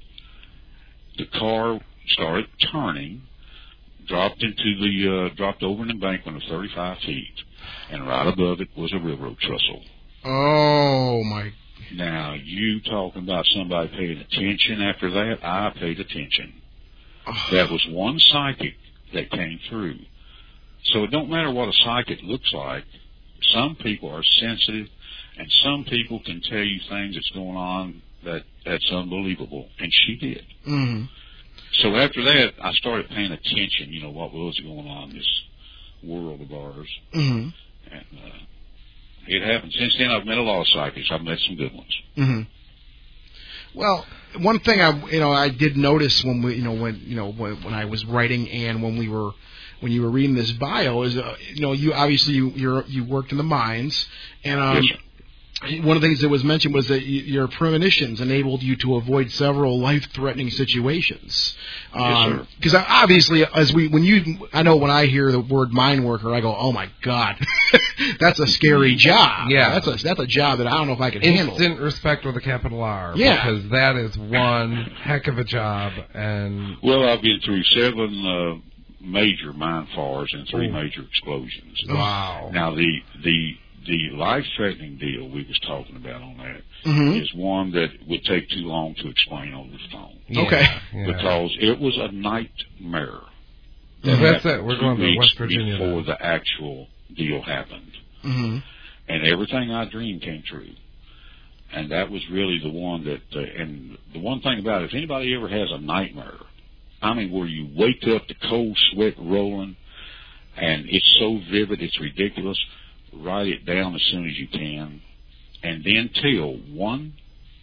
The car started turning, dropped over an embankment of 35 feet, and right above it was a railroad trestle. Oh, my. Now, you talking about somebody paying attention after that? I paid attention. Oh. That was one psychic that came through. So it don't matter what a psychic looks like. Some people are sensitive, and some people can tell you things that's going on that's unbelievable, and she did. Mm-hmm. So after that, I started paying attention, what was going on in this world of ours. Mm-hmm. And it happened. Since then, I've met a lot of psychics. I've met some good ones. Mm-hmm. Well, one thing I did notice when I was writing and when you were reading this bio is you obviously you worked in the mines, and yes, one of the things that was mentioned was that your premonitions enabled you to avoid several life-threatening situations. Yes, sir. Because obviously, I know when I hear the word mine worker, I go, oh my God, that's a scary job. Yeah, that's a job that I don't know if I could handle. Instant respect with a capital R. Yeah, because that is one heck of a job. And well, I've been through 7 major mine fires and 3 major explosions. Wow. Now the the life-threatening deal we was talking about on that Mm-hmm. is one that would take too long to explain on the phone. Yeah, Okay. yeah. Because it was a nightmare. That's it. We're 2 going to weeks West Virginia. before now. the actual deal happened. Mm-hmm. And everything I dreamed came true. And that was really the one that, and the one thing about it, if anybody ever has a nightmare, I mean, where you wake up, the cold sweat rolling, and it's so vivid, it's ridiculous, write it down as soon as you can, and then tell one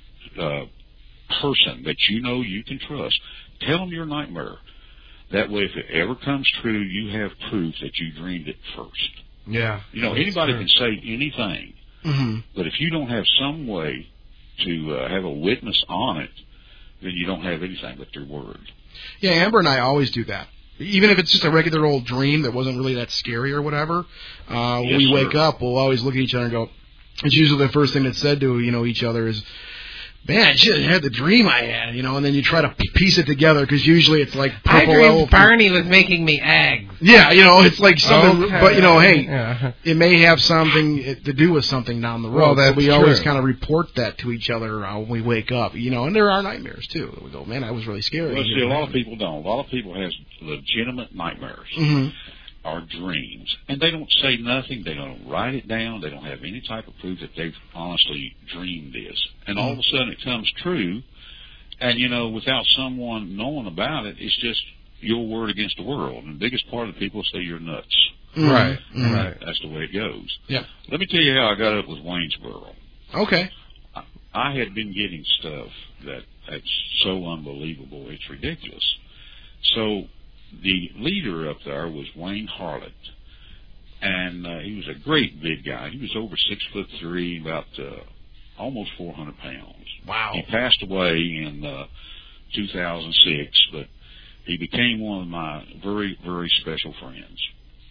person that you know you can trust, tell them your nightmare. That way, if it ever comes true, you have proof that you dreamed it first. Yeah. You know, anybody can say anything, Mm-hmm. but if you don't have some way to have a witness on it, then you don't have anything but your word. Yeah, Amber and I always do that. Even if it's just a regular old dream that wasn't really that scary or whatever, when Yes, we sir. wake up, we'll always look at each other and go, it's usually the first thing that's said to, each other is, man, shit, I had the dream I had, and then you try to piece it together, because usually it's like I purple dreamed elephant. Barney was making me eggs. Yeah, it's like something, Okay. but hey, Yeah. it may have something to do with something down the road. Well, that's but we always true. kind of report that to each other when we wake up, and there are nightmares too. We go, man, I was really scary. Well, see, a lot of people don't. A lot of people have legitimate nightmares Mm-hmm. or dreams, and they don't say nothing. They don't write it down. They don't have any type of proof that they've honestly dreamed this. And all of a sudden it comes true, and, without someone knowing about it, it's just your word against the world. And the biggest part of the people say you're nuts. Right, Mm-hmm. right. That's the way it goes. Yeah. Let me tell you how I got up with Waynesboro. Okay. I had been getting stuff that's so unbelievable, it's ridiculous. So the leader up there was Wayne Harlett, and he was a great big guy. He was over 6'3", about almost 400 pounds. Wow. He passed away in 2006, but he became one of my very, very special friends.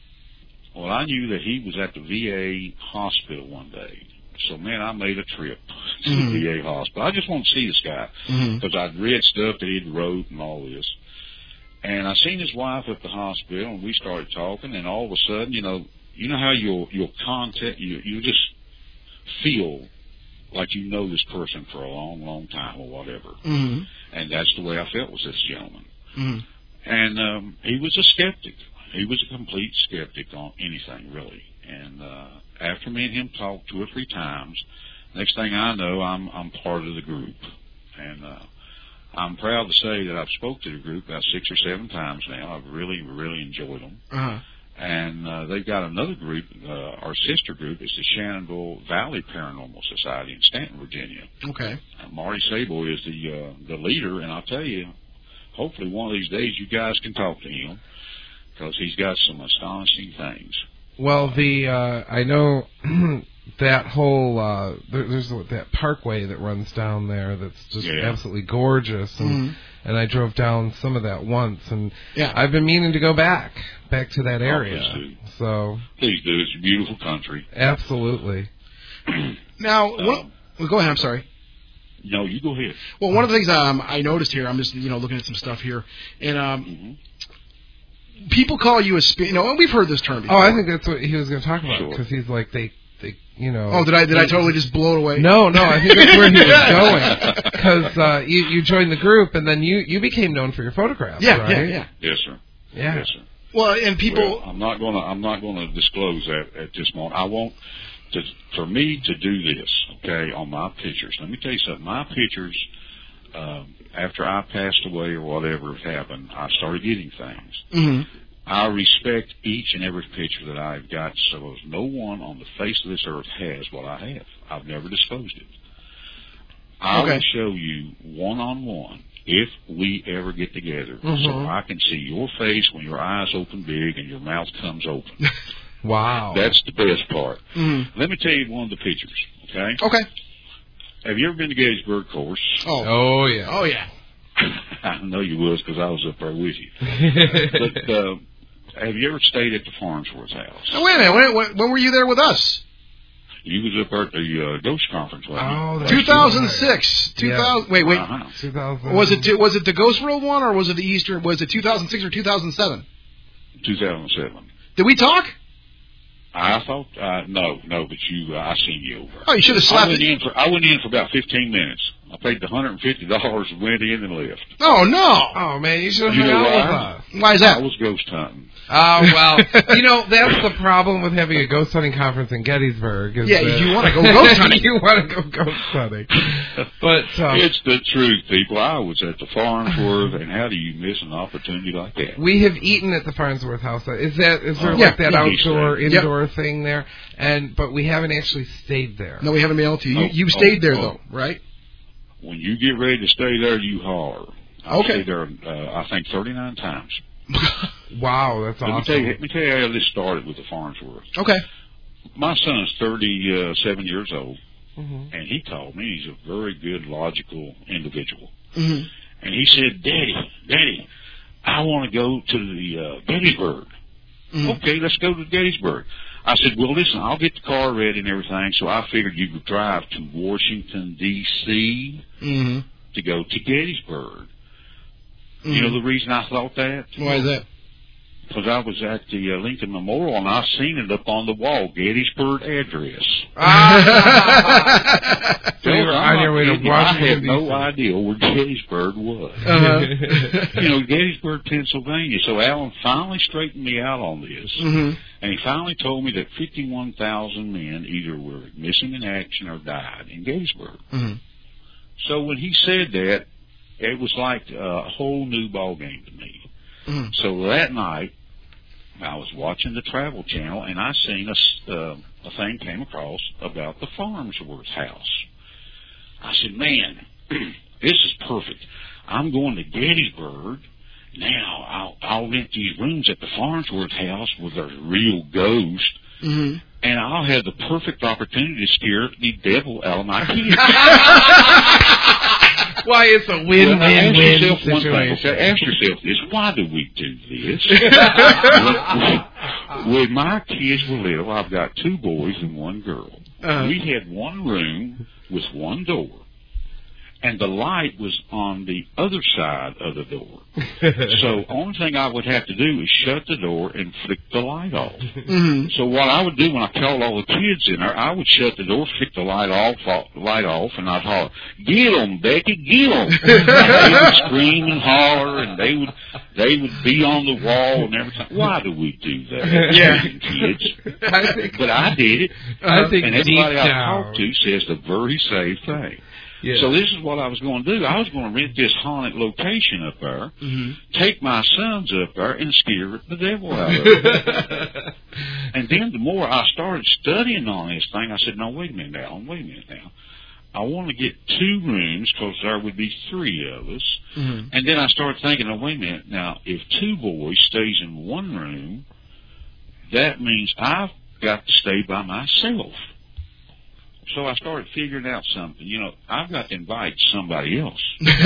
Well, I knew that he was at the VA hospital one day. So, man, I made a trip to the VA hospital. I just wanted to see this guy because I'd read stuff that he'd wrote and all this. And I seen his wife at the hospital, and we started talking, and all of a sudden, you know how you'll contact, you just feel like you know this person for a long, long time or whatever. Mm-hmm. And that's the way I felt with this gentleman. Mm-hmm. And he was a skeptic. He was a complete skeptic on anything, really. And after me and him talked 2 or 3 times, next thing I know, I'm part of the group. And I'm proud to say that I've spoke to the group about 6 or 7 times now. I've really, really enjoyed them. Uh-huh. And they've got another group, our sister group, is the Shenandoah Valley Paranormal Society in Stanton, Virginia. Okay. Marty Sabo is the leader, and I'll tell you, hopefully one of these days you guys can talk to him, because he's got some astonishing things. Well, I know that whole there's that parkway that runs down there that's just absolutely gorgeous, and I drove down some of that once, and I've been meaning to go back to that area. Please do. So please do. It's a beautiful country. Absolutely. Now, go ahead. I'm sorry. No, you go ahead. Well, one of the things I noticed here, I'm just looking at some stuff here, and people call you a and we've heard this term before. Oh, I think that's what he was going to talk about, because he's like they. Oh, did I totally just blow it away? No, I think that's where he was going, because you joined the group and then you became known for your photographs. Right? Yeah. Yes, sir. Yeah. Yes, sir. Well, and people. Well, I'm not gonna disclose that at this moment. I want for me to do this, okay, on my pictures. Let me tell you something. My pictures, after I passed away or whatever happened, I started getting things. Mm-hmm. I respect each and every picture that I've got, so as no one on the face of this earth has what I have. I've never disclosed it. I will show you one-on-one if we ever get together, so I can see your face when your eyes open big and your mouth comes open. Wow. That's the best part. Mm-hmm. Let me tell you one of the pictures, okay? Okay. Have you ever been to Gettysburg, of course? Oh, yeah. Oh, yeah. I know you was, because I was up there with you. But have you ever stayed at the Farnsworth house? Now, wait a minute. When were you there with us? You was up there at the Ghost Conference, wasn't you? Oh, that's 2006. 2000. Wait. 2000. Was it the Ghost World one, or was it the Easter? Was it 2006 or 2007? 2007. Did we talk? I thought, no, but I seen you over. Oh, you should have slapped it. I went in for about 15 minutes. I paid the $150 and went in and left. Oh, no. Oh, man, you should have hung out with us. Why is that? I was ghost hunting. Oh, well, that's the problem with having a ghost hunting conference in Gettysburg. Is you want to go ghost hunting. You want to go ghost hunting. But it's the truth, people. I was at the Farnsworth, and how do you miss an opportunity like that? We have eaten at the Farnsworth House. Is there that outdoor, indoor thing there? But we haven't actually stayed there. No, we haven't been able to. You stayed there, though, right? When you get ready to stay there, you holler. I stayed there, I think, 39 times. Wow, that's awesome. Let me tell you how this started with the Farnsworth. Okay. My son's 37 years old, and he called me. He's a very good, logical individual. Mm-hmm. And he said, Daddy, I want to go to the Gettysburg. Mm-hmm. Okay, let's go to Gettysburg. I said, well, listen, I'll get the car ready and everything, so I figured you could drive to Washington, D.C. To go to Gettysburg. Mm-hmm. You know the reason I thought that? Why is that? Because I was at the Lincoln Memorial, and I seen it up on the wall, Gettysburg address. So you were on your way to Washington, I had no idea where Gettysburg was. Gettysburg, Pennsylvania. So Alan finally straightened me out on this, and he finally told me that 51,000 men either were missing in action or died in Gettysburg. So when he said that, it was like a whole new ball game to me. So that night, I was watching the Travel Channel, and I seen a thing came across about the Farnsworth house. I said, man, this is perfect. I'm going to Gettysburg. Now I'll rent these rooms at the Farnsworth house with a real ghost, and I'll have the perfect opportunity to scare the devil out of my kids. Why, it's a win-win-win situation. Ask yourself this. Why do we do this? When my kids were little, I've got 2 boys and 1 girl. We had one room with 1 door, and the light was on the other side of the door. So only thing I would have to do is shut the door and flick the light off. So what I would do when I called all the kids in there, I would shut the door, flick the light off, and I'd holler, "Get 'em, Becky, get 'em!" They would scream and holler, and they would be on the wall and everything. Why do we do that, kids? But I did it, I think and everybody I talked to says the very same thing. Yeah. So this is what I was going to do. I was going to rent this haunted location up there, take my sons up there, and scare the devil out of them. And then the more I started studying on this thing, I said, no, wait a minute, Alan, now. I want to get 2 rooms because there would be 3 of us. And then I started thinking, oh, wait a minute, now, if 2 boys stays in 1 room, that means I've got to stay by myself. So I started figuring out something. I've got to invite somebody else.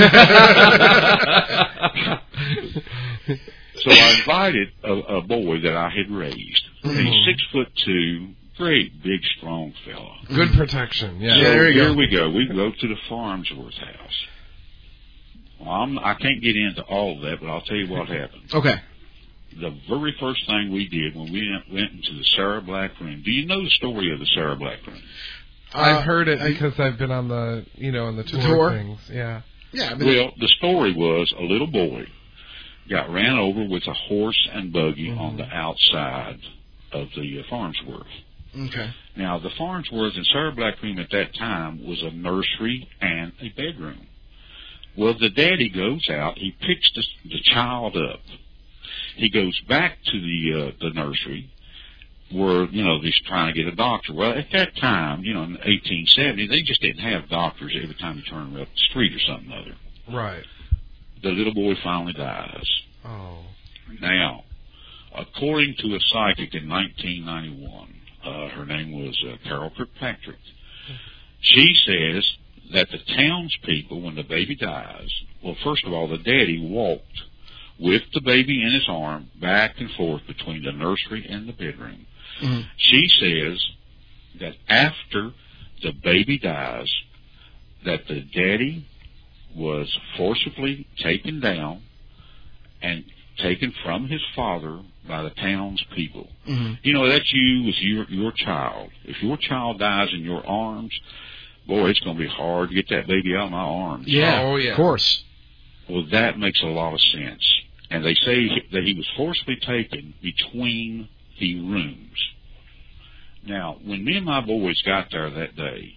So I invited a boy that I had raised. He's 6'2", great, big, strong fella. Good protection. Yeah. So there you go. Here we go. We go to the Farnsworth house. Well, I can't get into all of that, but I'll tell you what happened. Okay. The very first thing we did when we went into the Sarah Black room. Do you know the story of the Sarah Black room? I've heard it because I've been on the, on the tour things. Yeah. Yeah. Well, the story was a little boy got ran over with a horse and buggy on the outside of the Farnsworth. Okay. Now, the Farnsworth and Sarah Black room at that time was a nursery and a bedroom. Well, the daddy goes out. He picks the child up. He goes back to the nursery where, he's trying to get a doctor. Well, at that time, in the 1870s, they just didn't have doctors every time you turn up the street or something or other. Right. The little boy finally dies. Oh. Now, according to a psychic in 1991, her name was Carol Kirkpatrick, she says that the townspeople, when the baby dies, well, first of all, the daddy walked with the baby in his arm back and forth between the nursery and the bedroom. She says that after the baby dies, that the daddy was forcibly taken down and taken from his father by the townspeople. Mm-hmm. You know, that's you with your child. If your child dies in your arms, boy, it's going to be hard to get that baby out of my arms. Yeah, of course. Well, that makes a lot of sense. And they say that he was forcibly taken between the rooms. Now, when me and my boys got there that day,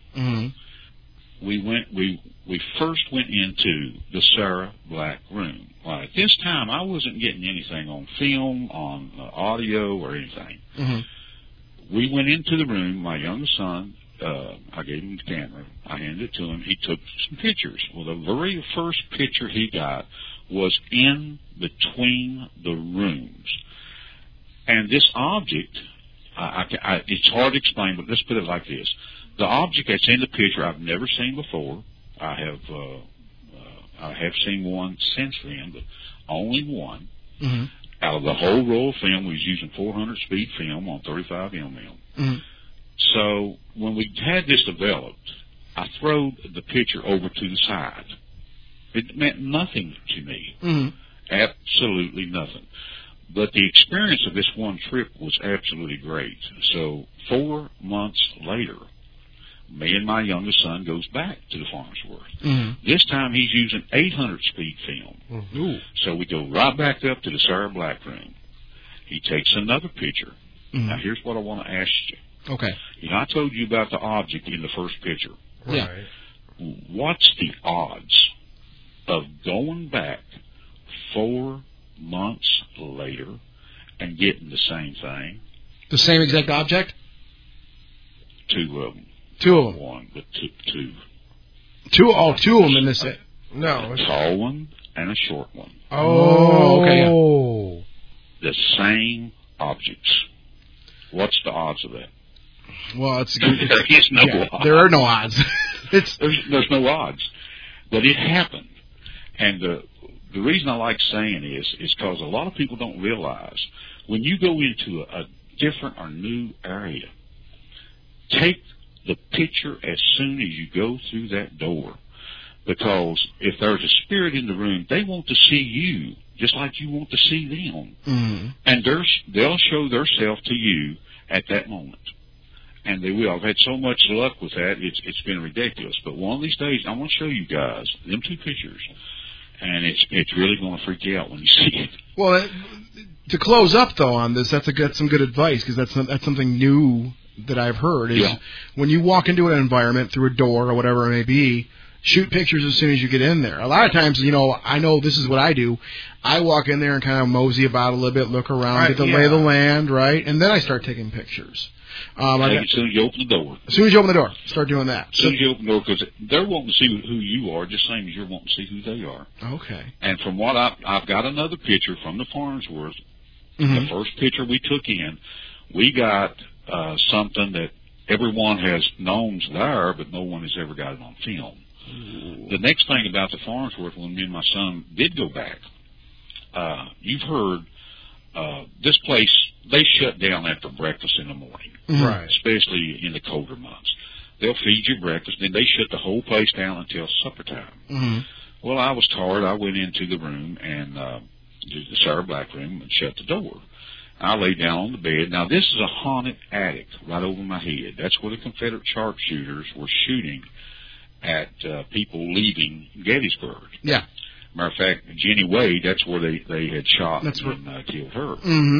we first went into the Sarah Black room. Well, at this time, I wasn't getting anything on film, on audio, or anything. Mm-hmm. We went into the room. My youngest son, I gave him the camera. I handed it to him. He took some pictures. Well, the very first picture he got was in between the rooms. And this object, it's hard to explain, but let's put it like this. The object that's in the picture I've never seen before. I have seen one since then, but only one. Mm-hmm. Out of the whole roll of film, we was using 400 speed film on 35 mm. Mm-hmm. So when we had this developed, I threw the picture over to the side. It meant nothing to me. Mm-hmm. Absolutely nothing. But the experience of this one trip was absolutely great. So 4 months later, me and my youngest son goes back to the Farnsworth. Mm-hmm. This time he's using 800 speed film. Mm-hmm. So we go right back up to the Sarah Black room. He takes another picture. Mm-hmm. Now here's what I want to ask you. Okay. You know, I told you about the object in the first picture. Yeah. What's the odds of going back 4 months later and getting the same thing? The same exact object? 2 of them. 2 of them. One, but two. Two of them in this. No. A tall one and a short one. Oh, okay. Yeah. The same objects. What's the odds of that? Well, there is no odds. There are no odds. There's no odds. But it happened. And the reason I like saying is because a lot of people don't realize when you go into a different or new area, take the picture as soon as you go through that door. Because if there's a spirit in the room, they want to see you just like you want to see them. Mm-hmm. And they'll show theirself to you at that moment. And they will. I've had so much luck with that, it's been ridiculous. But one of these days, I want to show you guys them 2 pictures. And it's really going to freak you out when you see it. Well, to close up, though, on this, that's some good advice, because that's something new that I've heard, is when you walk into an environment through a door or whatever it may be, shoot pictures as soon as you get in there. A lot of times, you know, I know this is what I do. I walk in there and kind of mosey about a little bit, look around, get the lay of the land, right? And then I start taking pictures. As soon as you open the door. As soon as you open the door, start doing that. As soon as you open the door, because they're wanting to see who you are, just same as you're wanting to see who they are. Okay. And from what I've got another picture from the Farnsworth. Mm-hmm. The first picture we took in, we got something that everyone has known there, but no one has ever got it on film. Ooh. The next thing about the Farnsworth, when me and my son did go back, you've heard this place, they shut down after breakfast in the morning, right? Especially in the colder months. They'll feed you breakfast, then they shut the whole place down until supper time. Mm-hmm. Well, I was tired. I went into the room and the Sarah Black room and shut the door. I lay down on the bed. Now, this is a haunted attic right over my head. That's where the Confederate sharpshooters were shooting at people leaving Gettysburg. Yeah. Matter of fact, Jenny Wade, that's where they had shot and killed her. Mm-hmm.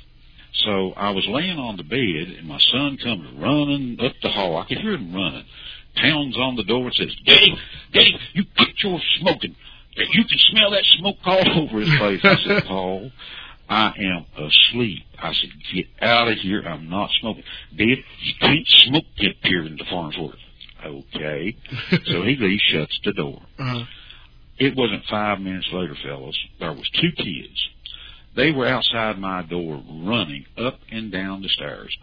So I was laying on the bed, and my son comes running up the hall. I could hear him running. Pounds on the door and says, Daddy, you quit your smoking. You can smell that smoke all over his face. I said, Paul, I am asleep. I said, get out of here. I'm not smoking. Dad, you can't smoke up here in the Farnsworth. Okay. So he leaves, shuts the door. Uh-huh. It wasn't 5 minutes later, fellas. There was 2 kids. They were outside my door running up and down the stairs,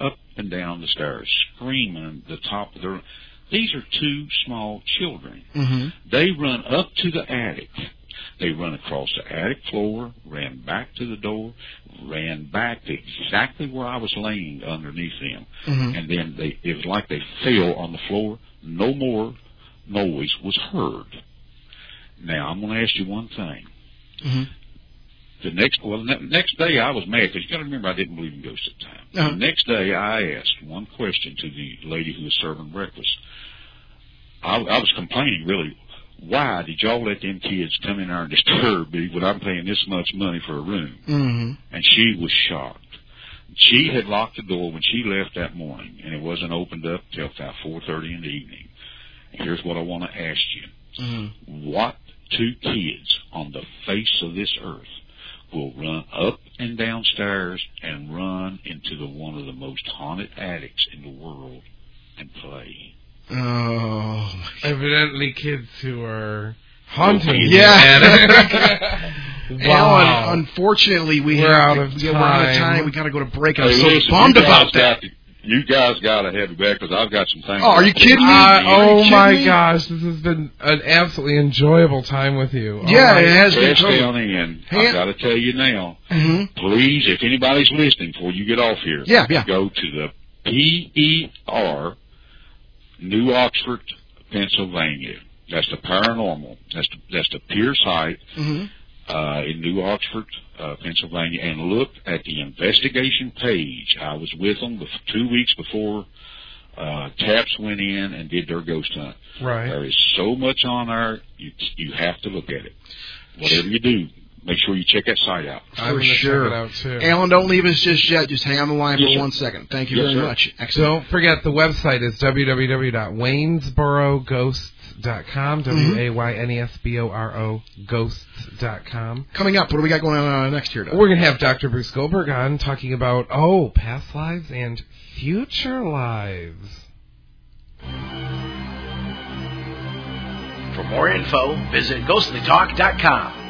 screaming at the top of their... These are 2 small children. Mm-hmm. They run up to the attic. They run across the attic floor, ran back to the door, ran back to exactly where I was laying underneath them. Mm-hmm. And then it was like they fell on the floor. No more noise was heard. Now, I'm going to ask you one thing. Mm-hmm. The next day I was mad because you got to remember I didn't believe in ghosts at the time. Uh-huh. The next day I asked one question to the lady who was serving breakfast. I was complaining really. Why did y'all let them kids come in there and disturb me when I'm paying this much money for a room? Mm-hmm. And she was shocked. She had locked the door when she left that morning, and it wasn't opened up till about 4:30 in the evening. And here's what I want to ask you. Mm-hmm. What two kids on the face of this earth will run up and down stairs and run into one of the most haunted attics in the world and play? Oh. Evidently kids who are haunting. Yeah. Wow. Alan, unfortunately, we're out of time. We got to go to break. I'm so bummed about that. You guys got to have me back because I've got some things. Oh, are you kidding me? Gosh, this has been an absolutely enjoyable time with you. Yeah, it has been. Down in. I've got to tell you now. Mm-hmm. Please, if anybody's listening before you get off here, go to the PER, New Oxford, Pennsylvania. That's the paranormal. That's the Pier site in New Oxford, Pennsylvania, and look at the investigation page. I was with them 2 weeks before TAPS went in and did their ghost hunt. Right. There is so much on there. You have to look at it. Whatever you do, make sure you check that site out. For sure. Check it out too. Alan, don't leave us just yet. Just hang on the line for 1 second. Thank you very much. Excellent. Don't forget the website is www.waynesboro.ghosts.com. WAYNESBORO ghosts.com. Coming up, what do we got going on next year, Doug? We're going to have Dr. Bruce Goldberg on talking about, past lives and future lives. For more info, visit ghostlytalk.com.